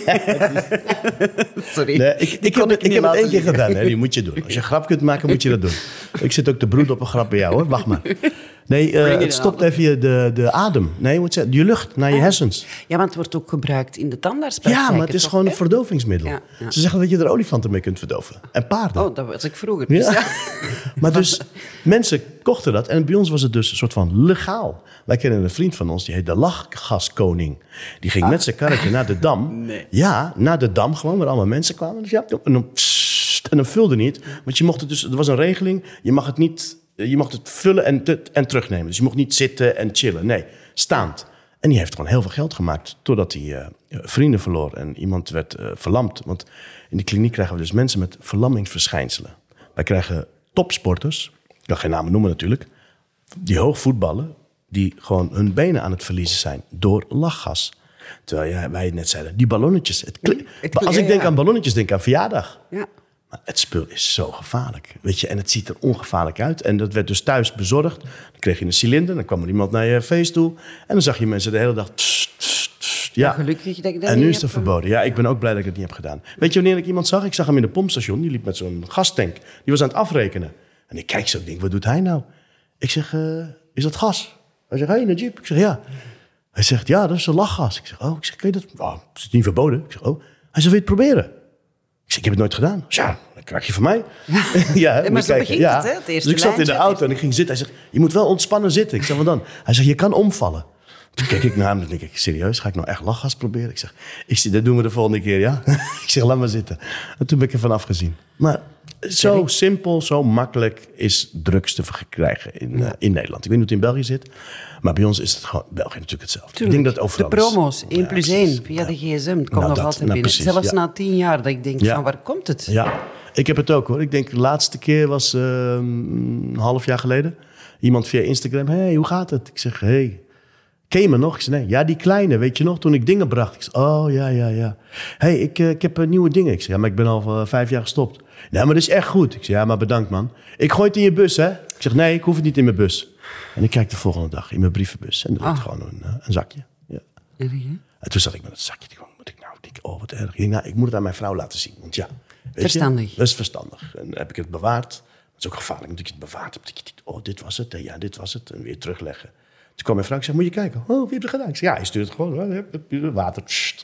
Sorry. Nee, ik ik, ik heb het, ik heb het één keer gedaan, hè. Die moet je doen. Als je een grap kunt maken, moet je dat doen. Ik zit ook te broeden op een grap bij jou, hoor. Wacht maar. Nee, uh, het stopt even je de, de adem. Nee, moet je, je lucht naar je ah. hersens. Ja, want het wordt ook gebruikt in de tandartspraktijk. Ja, maar het is toch, gewoon hè? Een verdovingsmiddel. Ja, ja. Ze zeggen dat je er olifanten mee kunt verdoven. En paarden. Oh, dat was ik vroeger. Dus ja. Ja. Maar dus, mensen kochten dat. En bij ons was het dus een soort van legaal. Wij kennen een vriend van ons, die heet de lachgaskoning. Die ging ah. met zijn karretje naar de Dam. Nee. Ja, naar de Dam gewoon, waar allemaal mensen kwamen. Dus ja, en dan, en dan vulde niet. Want je mocht het dus, er was een regeling, je mag het niet... Je mocht het vullen en, te, en terugnemen. Dus je mocht niet zitten en chillen. Nee, staand. En die heeft gewoon heel veel geld gemaakt. Totdat hij uh, vrienden verloor. En iemand werd uh, verlamd. Want in de kliniek krijgen we dus mensen met verlammingsverschijnselen. Wij krijgen topsporters. Ik kan geen namen noemen natuurlijk. Die hoog voetballen. Die gewoon hun benen aan het verliezen zijn. Door lachgas. Terwijl ja, wij net zeiden, die ballonnetjes. Het kli- het kli- Als ik denk aan ballonnetjes, denk ik aan verjaardag. Ja. Maar het spul is zo gevaarlijk, weet je. En het ziet er ongevaarlijk uit. En dat werd dus thuis bezorgd. Dan kreeg je een cilinder, dan kwam er iemand naar je feest toe. En dan zag je mensen de hele dag... Tss, tss, tss, ja. Ja, gelukkig dat ik dat en nu is het verboden. Ja, ik ben ook blij dat ik het niet heb gedaan. Weet je wanneer ik iemand zag? Ik zag hem in de pompstation. Die liep met zo'n gastank. Die was aan het afrekenen. En ik kijk zo en denk, wat doet hij nou? Ik zeg, uh, is dat gas? Hij zegt, hé, hey, Najib. Ik zeg, ja. Hij zegt, ja, dat is een lachgas. Ik zeg, oh, ik zeg, kun je dat... Oh, is het niet verboden? Ik zeg, oh. Hij zegt, wil je het proberen? Ik zeg, ik heb het nooit gedaan. Ja, dan krijg je van mij. ja, hè, maar zo begint ja. het, hè? Het eerste dus ik zat in de auto en ik ging zitten. Hij zegt, je moet wel ontspannen zitten. Ik zeg, wat dan? Hij zegt, je kan omvallen. Toen keek ik naar hem en denk ik, serieus, ga ik nou echt lachgas proberen? Ik zeg, ik zeg, dat doen we de volgende keer, ja? Ik zeg, laat maar zitten. En toen ben ik ervan afgezien. Maar zo Sorry. simpel, zo makkelijk is drugs te verkrijgen in, ja. uh, in Nederland. Ik weet niet hoe het in België zit, maar bij ons is het gewoon, België natuurlijk hetzelfde. Tuurlijk. Ik denk dat overal de promos, één plus één, via de gsm, het komt nou, nog dat, altijd nou, binnen. Precies, Zelfs ja. na tien jaar dat ik denk, ja. van waar komt het? Ja, ik heb het ook hoor. Ik denk de laatste keer was uh, een half jaar geleden. Iemand via Instagram, hé, hey, hoe gaat het? Ik zeg, hé, hey, ken je me nog? Ik zeg, nee, ja, die kleine, weet je nog, toen ik dingen bracht. Ik zeg, oh, ja, ja, ja. Hé, hey, ik, uh, ik heb uh, nieuwe dingen. Ik zeg, ja, maar ik ben al uh, vijf jaar gestopt. Nee, maar dat is echt goed. Ik zeg, ja, maar bedankt, man. Ik gooi het in je bus, hè? Ik zeg, nee, ik hoef het niet in mijn bus. En ik kijk de volgende dag in mijn brievenbus. En er ligt ah. gewoon een, uh, een zakje. Ja. En toen zat ik met dat zakje. Ik dacht, moet ik nou? Ik denk, oh, wat erg. Ik denk, nou, ik moet het aan mijn vrouw laten zien. Want ja, weet verstandig. Je, dat is verstandig. En dan heb ik het bewaard. Dat is ook gevaarlijk, omdat ik het bewaard heb. Oh, dit was het. Ja, dit was het. En weer terugleggen. Toen kwam mijn vrouw en zei, moet je kijken. Oh, wie heb je gedaan? Ik zei, ja, je stuurt het gewoon. Water.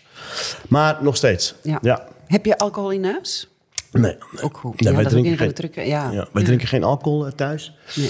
Maar nog steeds. Ja. Ja. Heb je alcohol in huis? Nee. Ook goed. Nee, ja, wij drinken, geen, geen, ja. Ja, wij ja. drinken geen alcohol thuis. Nee.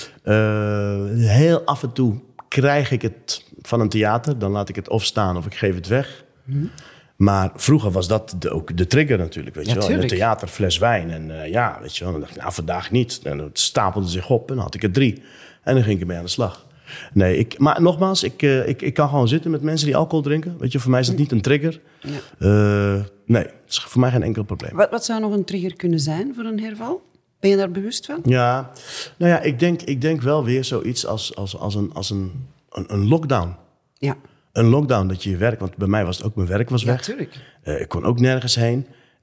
Uh, heel af en toe krijg ik het van een theater. Dan laat ik het of staan of ik geef het weg. Hmm. Maar vroeger was dat de, ook de trigger natuurlijk. Weet ja, je wel. In het theater fles wijn. En uh, ja, weet je wel. Dan dacht ik, nou, vandaag niet. En het stapelde zich op en dan had ik er drie. En dan ging ik ermee aan de slag. Nee, ik, maar nogmaals, ik, uh, ik, ik kan gewoon zitten met mensen die alcohol drinken. Weet je, voor mij is dat niet een trigger. Ja. Uh, nee, het is voor mij geen enkel probleem. Wat, wat zou nog een trigger kunnen zijn voor een herval? Ben je daar bewust van? Ja, nou ja, ik denk, ik denk wel weer zoiets als, als, als, een, als een, een, een lockdown. Ja. Een lockdown dat je je werk, want bij mij was het ook, mijn werk was weg. Ja, tuurlijk. Uh, ik kon ook nergens heen.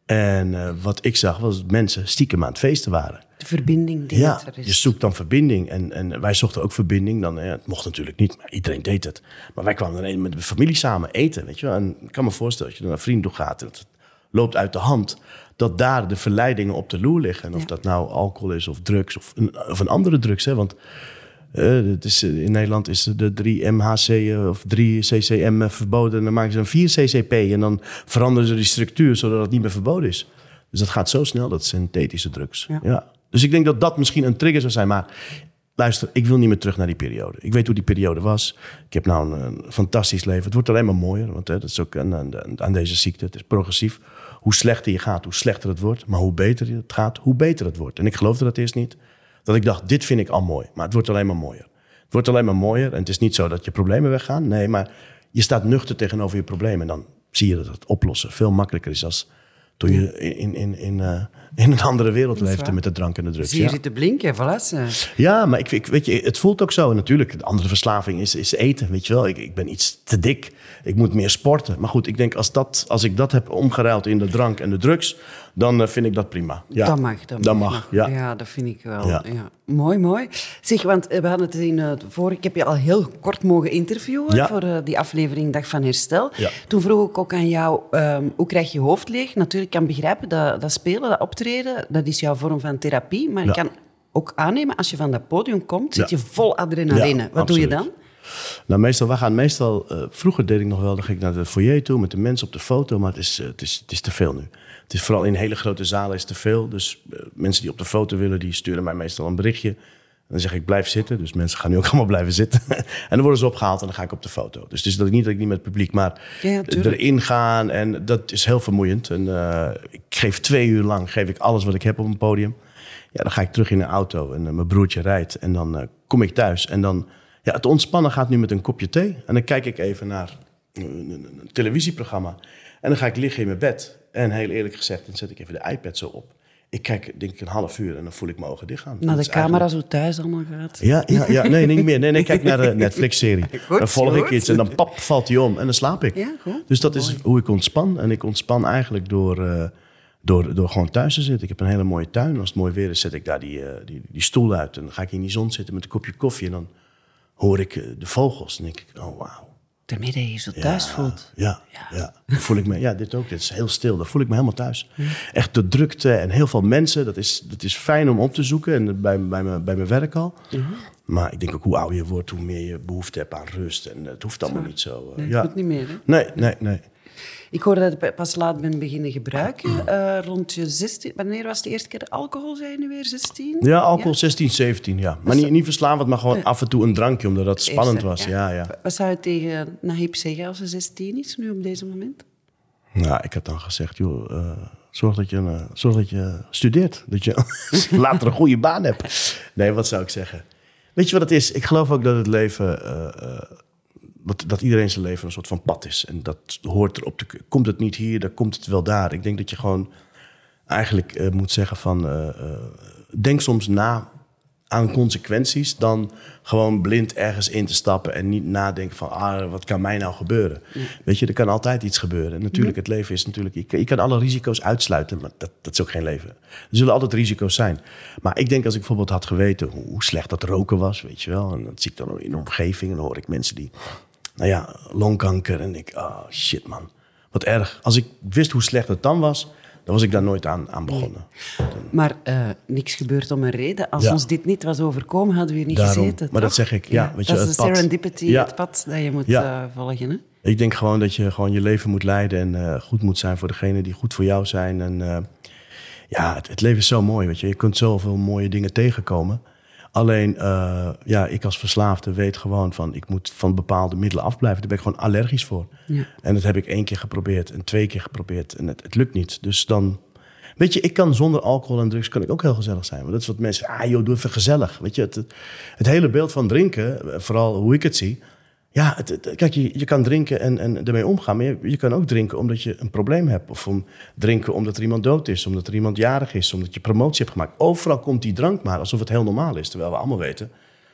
En uh, wat ik zag was dat mensen stiekem aan het feesten waren. De verbinding die ja, er is. Je zoekt dan verbinding. En, en wij zochten ook verbinding. Dan, ja, het mocht natuurlijk niet, maar iedereen deed het. Maar wij kwamen dan met de familie samen eten. Weet je wel? En ik kan me voorstellen, als je naar een vriend toe gaat en het loopt uit de hand, dat daar de verleidingen op de loer liggen. En of ja. dat nou alcohol is of drugs of een, of een andere drugs. Hè? Want uh, het is, in Nederland is de drie M H C uh, of drie C C M verboden. En dan maken ze een vier C C P. En dan veranderen ze die structuur zodat het niet meer verboden is. Dus dat gaat zo snel, dat synthetische drugs. Ja. Ja. Dus ik denk dat dat misschien een trigger zou zijn. Maar luister, ik wil niet meer terug naar die periode. Ik weet hoe die periode was. Ik heb nou een, een fantastisch leven. Het wordt alleen maar mooier. Want hè, dat is ook aan, aan, aan deze ziekte. Het is progressief. Hoe slechter je gaat, hoe slechter het wordt. Maar hoe beter het gaat, hoe beter het wordt. En ik geloofde dat eerst niet. Dat ik dacht, dit vind ik al mooi. Maar het wordt alleen maar mooier. Het wordt alleen maar mooier. En het is niet zo dat je problemen weggaan. Nee, maar je staat nuchter tegenover je problemen. En dan zie je dat het oplossen veel makkelijker is als toen je in, in, in, uh, in een andere wereld leefde met de drank en de drugs. Zie je ja. zitten blinken, voilà. Ja, maar ik, ik, weet je, het voelt ook zo. En natuurlijk, de andere verslaving is, is eten, weet je wel. Ik, ik ben iets te dik. Ik moet meer sporten. Maar goed, ik denk als, dat, als ik dat heb omgeruild in de drank en de drugs, dan uh, vind ik dat prima. Ja. Dat mag. Dat, dat mag, mag, ja. Ja, dat vind ik wel. Ja. Ja. Mooi, mooi. Zeg, want we hadden het in het vorige... Ik heb je al heel kort mogen interviewen ja. voor uh, die aflevering Dag van Herstel. Ja. Toen vroeg ik ook aan jou, um, hoe krijg je hoofd leeg? Natuurlijk, ik kan begrijpen dat, dat spelen, dat optreden, dat is jouw vorm van therapie. Maar ja. ik kan ook aannemen, als je van dat podium komt, zit ja. je vol adrenaline. Ja, Wat absoluut. doe je dan? Nou, meestal, we gaan meestal... Uh, vroeger deed ik nog wel, dan ging ik naar de foyer toe met de mensen op de foto. Maar het is, uh, het is, het is te veel nu. Het is vooral in hele grote zalen is te veel. Dus uh, mensen die op de foto willen, die sturen mij meestal een berichtje. En dan zeg ik, blijf zitten. Dus mensen gaan nu ook allemaal blijven zitten. En dan worden ze opgehaald en dan ga ik op de foto. Dus het is dat ik niet dat ik niet met het publiek, maar ja, erin gaan. En dat is heel vermoeiend. En uh, ik geef twee uur lang geef ik alles wat ik heb op een podium. Ja, dan ga ik terug in de auto en uh, mijn broertje rijdt. En dan uh, kom ik thuis. En dan, ja, het ontspannen gaat nu met een kopje thee. En dan kijk ik even naar een, een, een televisieprogramma. En dan ga ik liggen in mijn bed. En heel eerlijk gezegd, dan zet ik even de iPad zo op. Ik kijk denk ik een half uur en dan voel ik mijn ogen dicht gaan. Naar de camera eigenlijk zo thuis allemaal gaat. Ja, ja, ja, nee, niet meer. Nee, nee, kijk naar de Netflix-serie. Goed, dan volg goed. ik iets en dan pap, valt hij om en dan slaap ik. Ja, goed. Dus dat Mooi. is hoe ik ontspan. En ik ontspan eigenlijk door, uh, door, door gewoon thuis te zitten. Ik heb een hele mooie tuin. Als het mooi weer is, zet ik daar die, uh, die, die stoel uit. En dan ga ik in die zon zitten met een kopje koffie. En dan hoor ik uh, de vogels. En denk ik, oh wauw. Daarmee dat je je zo thuis ja, voelt. Ja, ja. ja. Dan voel ik me, ja, dit ook. Dit is heel stil. Dan voel ik me helemaal thuis. Ja. Echt de drukte en heel veel mensen. Dat is, dat is fijn om op te zoeken. En bij, bij, mijn, bij mijn werk al. Uh-huh. Maar ik denk ook hoe ouder je wordt, hoe meer je behoefte hebt aan rust. En het hoeft allemaal zo. niet zo. Uh, nee, ja. Het moet niet meer, hè? Nee, nee, nee. Ik hoorde dat je pas laat bent beginnen gebruiken. Uh, rond je zestien. Wanneer was de eerste keer alcohol, zei je nu weer? zestien? Ja, alcohol ja? zestien, zeventien, ja. Maar niet, niet verslavend, maar gewoon ja. af en toe een drankje, omdat dat spannend eerste, was. Ja. Ja, ja. Wat zou je tegen Nahib zeggen als ze zestien is, nu op deze moment? Nou, ik had dan gezegd, joh, uh, zorg, dat je, uh, zorg dat je studeert. Dat je later een goede baan hebt. Nee, wat zou ik zeggen? Weet je wat het is? Ik geloof ook dat het leven... Uh, uh, Wat, dat iedereen zijn leven een soort van pad is. En dat hoort erop te... Komt het niet hier, dan komt het wel daar. Ik denk dat je gewoon eigenlijk uh, moet zeggen van... Uh, uh, denk soms na aan consequenties... dan gewoon blind ergens in te stappen... en niet nadenken van, ah, wat kan mij nou gebeuren? Ja. Weet je, er kan altijd iets gebeuren. En natuurlijk, ja. het leven is natuurlijk... Je kan, je kan alle risico's uitsluiten, maar dat, dat is ook geen leven. Er zullen altijd risico's zijn. Maar ik denk als ik bijvoorbeeld had geweten... hoe, hoe slecht dat roken was, weet je wel... en dat zie ik dan in de omgeving... en dan hoor ik mensen die... Nou ja, longkanker. En ik, oh shit man, wat erg. Als ik wist hoe slecht het dan was, dan was ik daar nooit aan, aan begonnen. Nee. Maar uh, niks gebeurt om een reden. Als ja. ons dit niet was overkomen, hadden we hier niet Daarom. gezeten. Maar toch? dat zeg ik, ja. ja weet je, dat is het de pad. serendipity, ja. het pad dat je moet ja. uh, volgen. Hè? Ik denk gewoon dat je gewoon je leven moet leiden en uh, goed moet zijn voor degenen die goed voor jou zijn. En uh, ja, het, het leven is zo mooi, weet je. Je kunt zoveel mooie dingen tegenkomen. Alleen, uh, ja, ik als verslaafde weet gewoon van... ik moet van bepaalde middelen afblijven. Daar ben ik gewoon allergisch voor. Ja. En dat heb ik één keer geprobeerd en twee keer geprobeerd. En het, het lukt niet. Dus dan... Weet je, ik kan zonder alcohol en drugs kan ik ook heel gezellig zijn. Want dat is wat mensen... Ah joh, doe even gezellig. Weet je, het, het, het hele beeld van drinken, vooral hoe ik het zie... Ja, het, het, kijk, je, je kan drinken en, en ermee omgaan. Maar je, je kan ook drinken omdat je een probleem hebt. Of om drinken omdat er iemand dood is. Omdat er iemand jarig is. Omdat je promotie hebt gemaakt. Overal komt die drank maar alsof het heel normaal is. Terwijl we allemaal weten...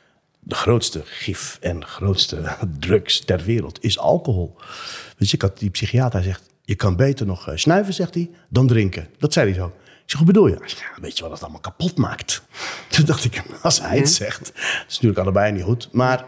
de grootste gif en grootste drugs ter wereld is alcohol. Dus ik had die psychiater, hij zegt... je kan beter nog uh, snuiven, zegt hij, dan drinken. Dat zei hij zo. Ik zeg, hoe bedoel je? Hij zegt, ja, weet je wat het allemaal kapot maakt? Toen dacht ik, als hij het zegt. Dat is natuurlijk allebei niet goed. Maar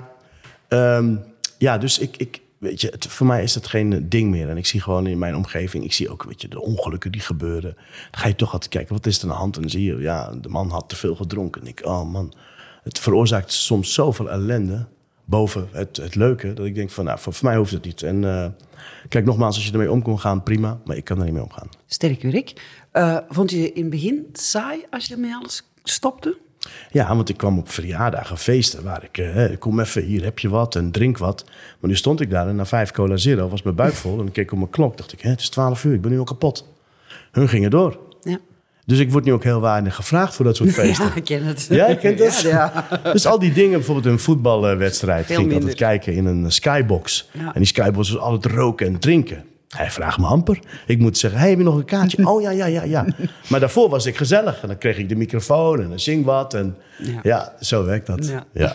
um, ja, dus ik, ik weet je, het, voor mij is dat geen ding meer. En ik zie gewoon in mijn omgeving, ik zie ook, weet je, de ongelukken die gebeuren. Dan ga je toch altijd kijken, wat is er aan de hand? En dan zie je, ja, de man had te veel gedronken. En ik, oh man, het veroorzaakt soms zoveel ellende boven het, het leuke, dat ik denk van, nou, voor, voor mij hoeft het niet. En uh, kijk, nogmaals, als je ermee om kon gaan, prima. Maar ik kan er niet mee omgaan. Sterk werk. Uh, vond je in het begin saai als je met alles stopte? Ja, want ik kwam op verjaardagen, feesten, waar ik, uh, kom even, hier heb je wat en drink wat. Maar nu stond ik daar en na vijf cola zero was mijn buik vol. En dan keek ik op mijn klok, dacht ik, hè, het is twaalf uur, ik ben nu al kapot. Hun gingen door. Ja. Dus ik word nu ook heel weinig gevraagd voor dat soort feesten. Ja, ik ken het. Ja, ik ken het. Ja, ja. Dus al die dingen, bijvoorbeeld een voetbalwedstrijd, Veel ging ik minder. altijd kijken in een skybox. Ja. En die skybox was altijd roken en drinken. Hij vraagt me amper. Ik moet zeggen, hey, heb je nog een kaartje? Oh ja, ja, ja, ja. Maar daarvoor was ik gezellig. En dan kreeg ik de microfoon en dan zing wat. En ja, ja zo werkt dat. Ja. Ja.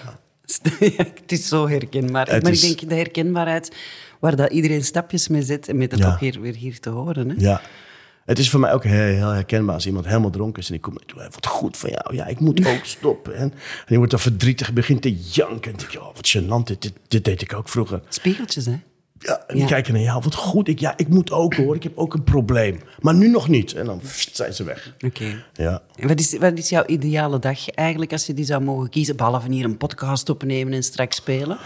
Het is zo herkenbaar. Het maar is... ik denk de herkenbaarheid waar dat iedereen stapjes mee zet en met het ja. ook hier, weer hier te horen. Hè? Ja. Het is voor mij ook heel, heel herkenbaar als iemand helemaal dronken is. En ik kom toe, wat goed van jou. Ja, ik moet ook stoppen. En, en die wordt dan verdrietig, begint te janken. En denk je, oh, wat gênant. Dit, dit, dit deed ik ook vroeger. Spiegeltjes, hè? Ja, en die ja. kijken naar jou, wat goed. Ik, ja, ik moet ook hoor, ik heb ook een probleem. Maar nu nog niet. En dan pff, zijn ze weg. Oké. Okay. Ja. En wat is, wat is jouw ideale dag eigenlijk als je die zou mogen kiezen? Behalve hier een podcast opnemen en straks spelen?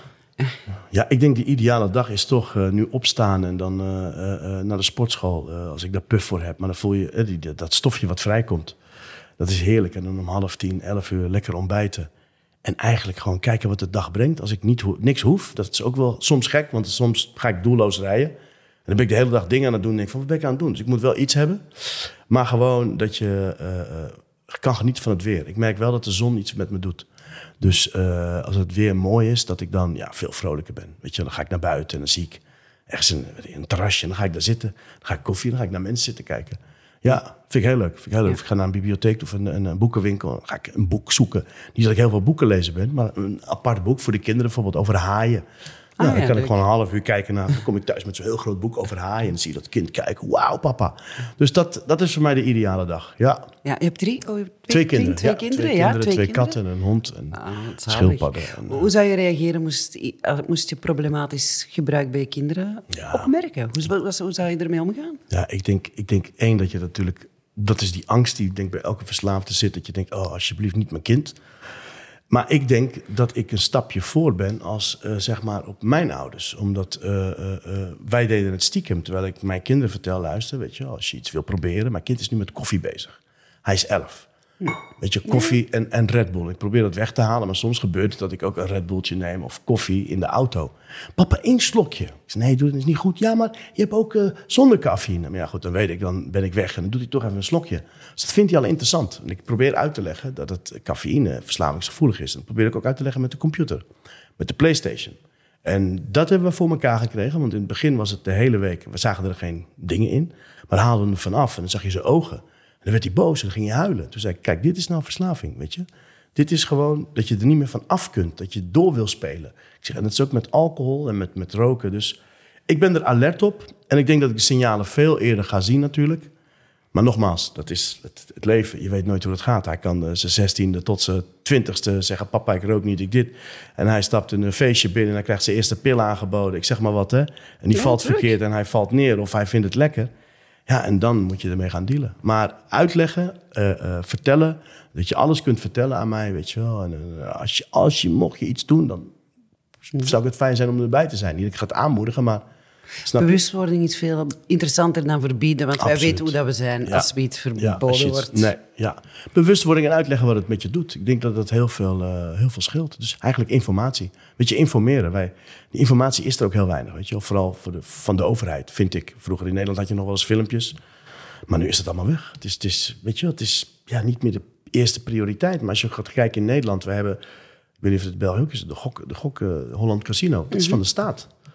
Ja, ik denk de ideale dag is toch uh, nu opstaan en dan uh, uh, naar de sportschool. Uh, als ik daar puff voor heb. Maar dan voel je uh, die, dat stofje wat vrijkomt. Dat is heerlijk. En dan om half tien, elf uur lekker ontbijten. En eigenlijk gewoon kijken wat de dag brengt. Als ik niet ho- niks hoef, dat is ook wel soms gek. Want soms ga ik doelloos rijden. En dan ben ik de hele dag dingen aan het doen. En denk van, wat ben ik aan het doen? Dus ik moet wel iets hebben. Maar gewoon dat je uh, uh, kan genieten van het weer. Ik merk wel dat de zon iets met me doet. Dus uh, als het weer mooi is, dat ik dan ja, veel vrolijker ben. Weet je, dan ga ik naar buiten en dan zie ik ergens een, een terrasje. En dan ga ik daar zitten. Dan ga ik koffie, dan ga ik naar mensen zitten kijken. Ja, vind ik heel leuk. Vind ik heel leuk. Ja. Of ik ga naar een bibliotheek of een, een, een boekenwinkel. Dan ga ik een boek zoeken. Niet dat ik heel veel boeken lezen ben, maar een apart boek voor de kinderen. Bijvoorbeeld over haaien. Nou, ah, dan ja, kan leuk. Ik gewoon een half uur kijken naar. Dan kom ik thuis met zo'n heel groot boek over haaien. En dan zie je dat kind kijken. Wauw, papa. Dus dat, dat is voor mij de ideale dag. Ja, ja je hebt drie, oh, je hebt twee, twee kinderen. Twee ja, kinderen, twee, ja, kinderen, twee, twee kinderen. katten, een hond en ah, schildpadden. En, Hoe zou je reageren moest, moest je problematisch gebruik bij je kinderen ja. opmerken? Hoe, hoe zou je ermee omgaan? Ja, ik denk, ik denk één dat je natuurlijk... Dat is die angst die ik denk bij elke verslaafde zit. Dat je denkt, oh, alsjeblieft niet mijn kind. Maar ik denk dat ik een stapje voor ben als, uh, zeg maar, op mijn ouders. Omdat uh, uh, uh, wij deden het stiekem. Terwijl ik mijn kinderen vertel, luister, weet je, als je iets wil proberen. Mijn kind is nu met koffie bezig. Hij is elf. Hm. Weet je, koffie en, en Red Bull. Ik probeer dat weg te halen, maar soms gebeurt het dat ik ook een Red Bulltje neem of koffie in de auto. Papa, één slokje. Ik zeg, nee, doe het is niet goed. Ja, maar je hebt ook uh, zonder cafeïne. Maar ja, goed, dan weet ik, dan ben ik weg en dan doet hij toch even een slokje. Dus dat vindt hij al interessant. En ik probeer uit te leggen dat het cafeïne verslavingsgevoelig is. En dat probeer ik ook uit te leggen met de computer, met de PlayStation. En dat hebben we voor elkaar gekregen, want in het begin was het de hele week, we zagen er geen dingen in, maar dan haalden we hem vanaf en dan zag je zijn ogen. En dan werd hij boos en dan ging hij huilen. Toen zei ik, kijk, dit is nou verslaving, weet je. Dit is gewoon dat je er niet meer van af kunt. Dat je door wil spelen. Ik zeg, en dat is ook met alcohol en met, met roken. Dus ik ben er alert op. En ik denk dat ik de signalen veel eerder ga zien natuurlijk. Maar nogmaals, dat is het, het leven. Je weet nooit hoe het gaat. Hij kan uh, zijn zestiende tot zijn twintigste zeggen, papa, ik rook niet, ik dit. En hij stapt in een feestje binnen en hij krijgt zijn eerste pil aangeboden. Ik zeg maar wat, hè. En die ja, valt druk. verkeerd en hij valt neer of hij vindt het lekker. Ja, en dan moet je ermee gaan dealen. Maar uitleggen, uh, uh, vertellen, dat je alles kunt vertellen aan mij, weet je wel. En uh, als je, als je, mocht je iets doen, dan zou het fijn zijn om erbij te zijn. Niet dat ik ga het aanmoedigen, maar... Bewustwording is veel interessanter dan verbieden, want Absoluut. wij weten hoe dat we zijn ja. als we iets verboden ja, wordt. Nee, ja. Bewustwording en uitleggen wat het met je doet. Ik denk dat dat heel veel, uh, heel veel scheelt. Dus eigenlijk informatie. Weet je, informeren. Wij, die informatie is er ook heel weinig, weet je. Vooral voor de, van de overheid, vind ik. Vroeger in Nederland had je nog wel eens filmpjes. Maar nu is het allemaal weg. Het is, het is, weet je, het is ja, niet meer de eerste prioriteit. Maar als je gaat kijken in Nederland, we hebben... Ik weet niet of het België ook is, de Gok, de Gok uh, Holland Casino. Dat is mm-hmm. van de staat.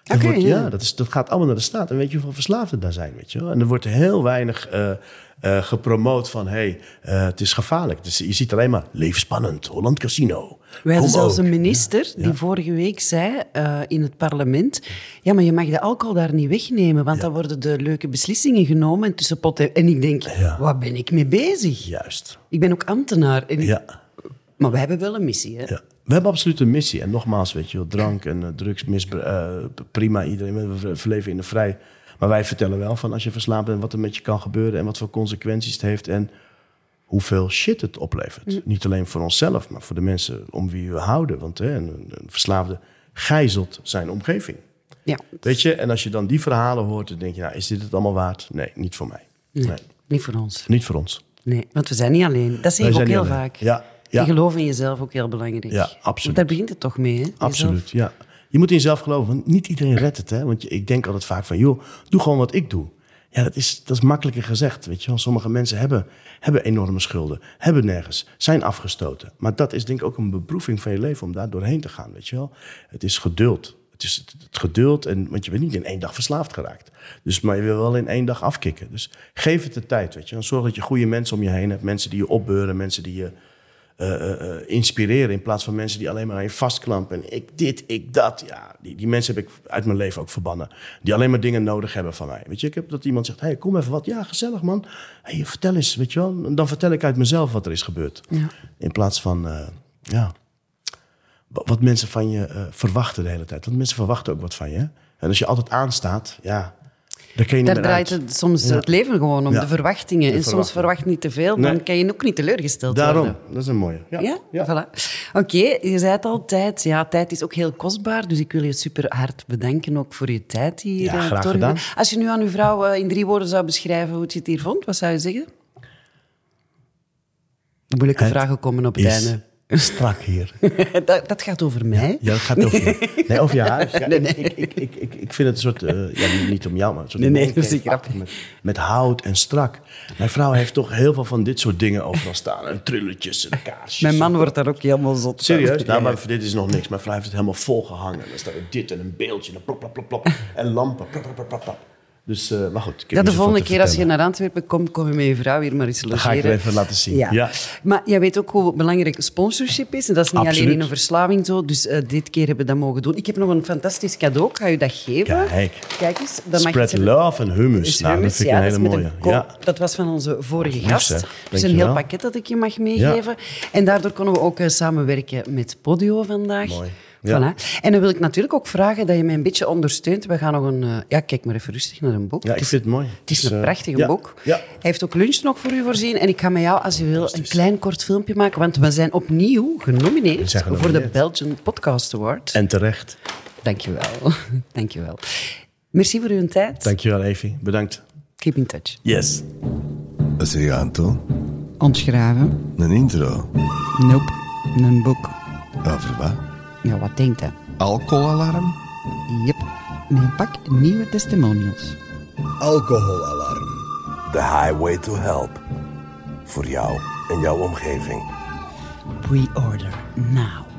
Oké, okay, wordt, ja. ja, dat, is, dat gaat allemaal naar de staat. En weet je hoeveel verslaafden daar zijn, weet je wel? En er wordt heel weinig uh, uh, gepromoot van... hé, hey, uh, het is gevaarlijk. Dus je ziet alleen maar levensspannend, Holland Casino. We hadden zelfs ook. een minister die ja. vorige week zei uh, in het parlement... ja, maar je mag de alcohol daar niet wegnemen... want ja. dan worden de leuke beslissingen genomen en tussen pot en... En ik denk, ja. waar ben ik mee bezig? Juist. Ik ben ook ambtenaar. En ja. Maar we hebben wel een missie, hè? Ja. We hebben absoluut een missie. En nogmaals, weet je wel, drank en uh, drugs, misbru- uh, prima, iedereen, we verleven in de vrij. Maar wij vertellen wel van als je verslaafd bent, wat er met je kan gebeuren en wat voor consequenties het heeft en hoeveel shit het oplevert. Mm. Niet alleen voor onszelf, maar voor de mensen om wie we houden. Want hè, een, een verslaafde gijzelt zijn omgeving. Ja. Weet je, en als je dan die verhalen hoort, dan denk je, nou, is dit het allemaal waard? Nee, niet voor mij. Nee, nee. Niet voor ons. Niet voor ons. Nee, want we zijn niet alleen. Dat zie ik ook heel vaak. Ja. Ja. En geloof in jezelf ook heel belangrijk. Ja, absoluut. Want daar begint het toch mee, hè? Absoluut, ja. Je moet in jezelf geloven, want niet iedereen redt het. Hè? Want je, ik denk altijd vaak van, joh, doe gewoon wat ik doe. Ja, dat is, dat is makkelijker gezegd, weet je wel. Sommige mensen hebben, hebben enorme schulden, hebben nergens, zijn afgestoten. Maar dat is denk ik ook een beproeving van je leven om daar doorheen te gaan, weet je wel. Het is geduld. Het is het, het geduld, en, want je bent niet in één dag verslaafd geraakt. Dus, maar je wil wel in één dag afkicken. Dus geef het de tijd, weet je wel. Zorg dat je goede mensen om je heen hebt. Mensen die je opbeuren, mensen die je... Uh, uh, inspireren in plaats van mensen die alleen maar aan je vastklampen. En ik dit, ik dat. Ja, die, die mensen heb ik uit mijn leven ook verbannen. Die alleen maar dingen nodig hebben van mij. Weet je, ik heb dat iemand zegt, hey, kom even wat. Ja, gezellig man. Hey, vertel eens, weet je wel. En dan vertel ik uit mezelf wat er is gebeurd. Ja. In plaats van, uh, ja, wat mensen van je uh, verwachten de hele tijd. Want mensen verwachten ook wat van je. Hè? En als je altijd aanstaat, ja... Daar, Daar draait het soms ja. het leven gewoon om, ja. de verwachtingen. De en verwachtingen. Soms verwacht niet te veel, dan nee. kan je ook niet teleurgesteld Daarom. worden. Daarom, dat is een mooie. Ja, ja? ja. Voilà. Oké, okay, je zei het al, tijd. Ja, tijd is ook heel kostbaar, dus ik wil je super hard bedanken ook voor je tijd hier. Ja, graag uh, gedaan. Als je nu aan uw vrouw uh, in drie woorden zou beschrijven hoe je het hier vond, wat zou je zeggen? Moeilijke het vragen komen op het is... einde. Strak hier. dat, dat gaat over mij. Ja, dat gaat over je. Nee, over je huis. Ja, nee, nee. Ik, ik, ik, ik, ik vind het een soort... Uh, ja, niet om jou, maar een soort... Nee, nee, dat is grappig. Met, met hout en strak. Mijn vrouw heeft toch heel veel van dit soort dingen overal staan. En trulletjes en kaarsjes. Mijn man wordt daar ook helemaal zot. Serieus? Nou, maar dit is nog niks. Mijn vrouw heeft het helemaal volgehangen. Dan staat er dit en een beeldje. En plop, plop, plop, plop. En lampen. Plop, plop, plop, plop. Dus, uh, maar goed. Ja, de volgende keer als je naar Antwerpen komt, kom je met je vrouw hier maar eens logeren. Dat ga ik er even laten zien. Ja. Ja. Maar jij weet ook hoe belangrijk sponsorship is. En dat is niet Absoluut. alleen in een verslaving zo. Dus uh, dit keer hebben we dat mogen doen. Ik heb nog een fantastisch cadeau. Ik ga je dat geven. Kijk. Kijk eens. Dat Spread mag love en hummus. Is Nou, hummus. dat vind ik Ja, een hele dat mooie. Een ja. Dat was van onze vorige Yes, gast. hè. Dus een heel pakket dat ik je mag meegeven. Ja. En daardoor konden we ook uh, samenwerken met Podio vandaag. Mooi. Ja. Voilà. En dan wil ik natuurlijk ook vragen dat je mij een beetje ondersteunt. We gaan nog een... Uh, ja, kijk maar even rustig naar een boek. Ja, ik vind het mooi. Het is een uh, prachtig ja. boek. Ja. Hij heeft ook lunch nog voor u voorzien. En ik ga met jou, als je wil, een klein kort filmpje maken. Want we zijn opnieuw genomineerd, zijn genomineerd. voor de Belgian Podcast Award. En terecht. Dank je wel. Dank je wel. Merci voor uw tijd. Dank je wel, Evie. Bedankt. Keep in touch. Yes. Een seriaanto? Ontschrijven. Een intro? Nope. Een boek. Over wat? Ja, wat denkt hij? Alcoholalarm? Yep. Met een pak nieuwe testimonials. Alcoholalarm. The highway to help. Voor jou en jouw omgeving. Pre-order now.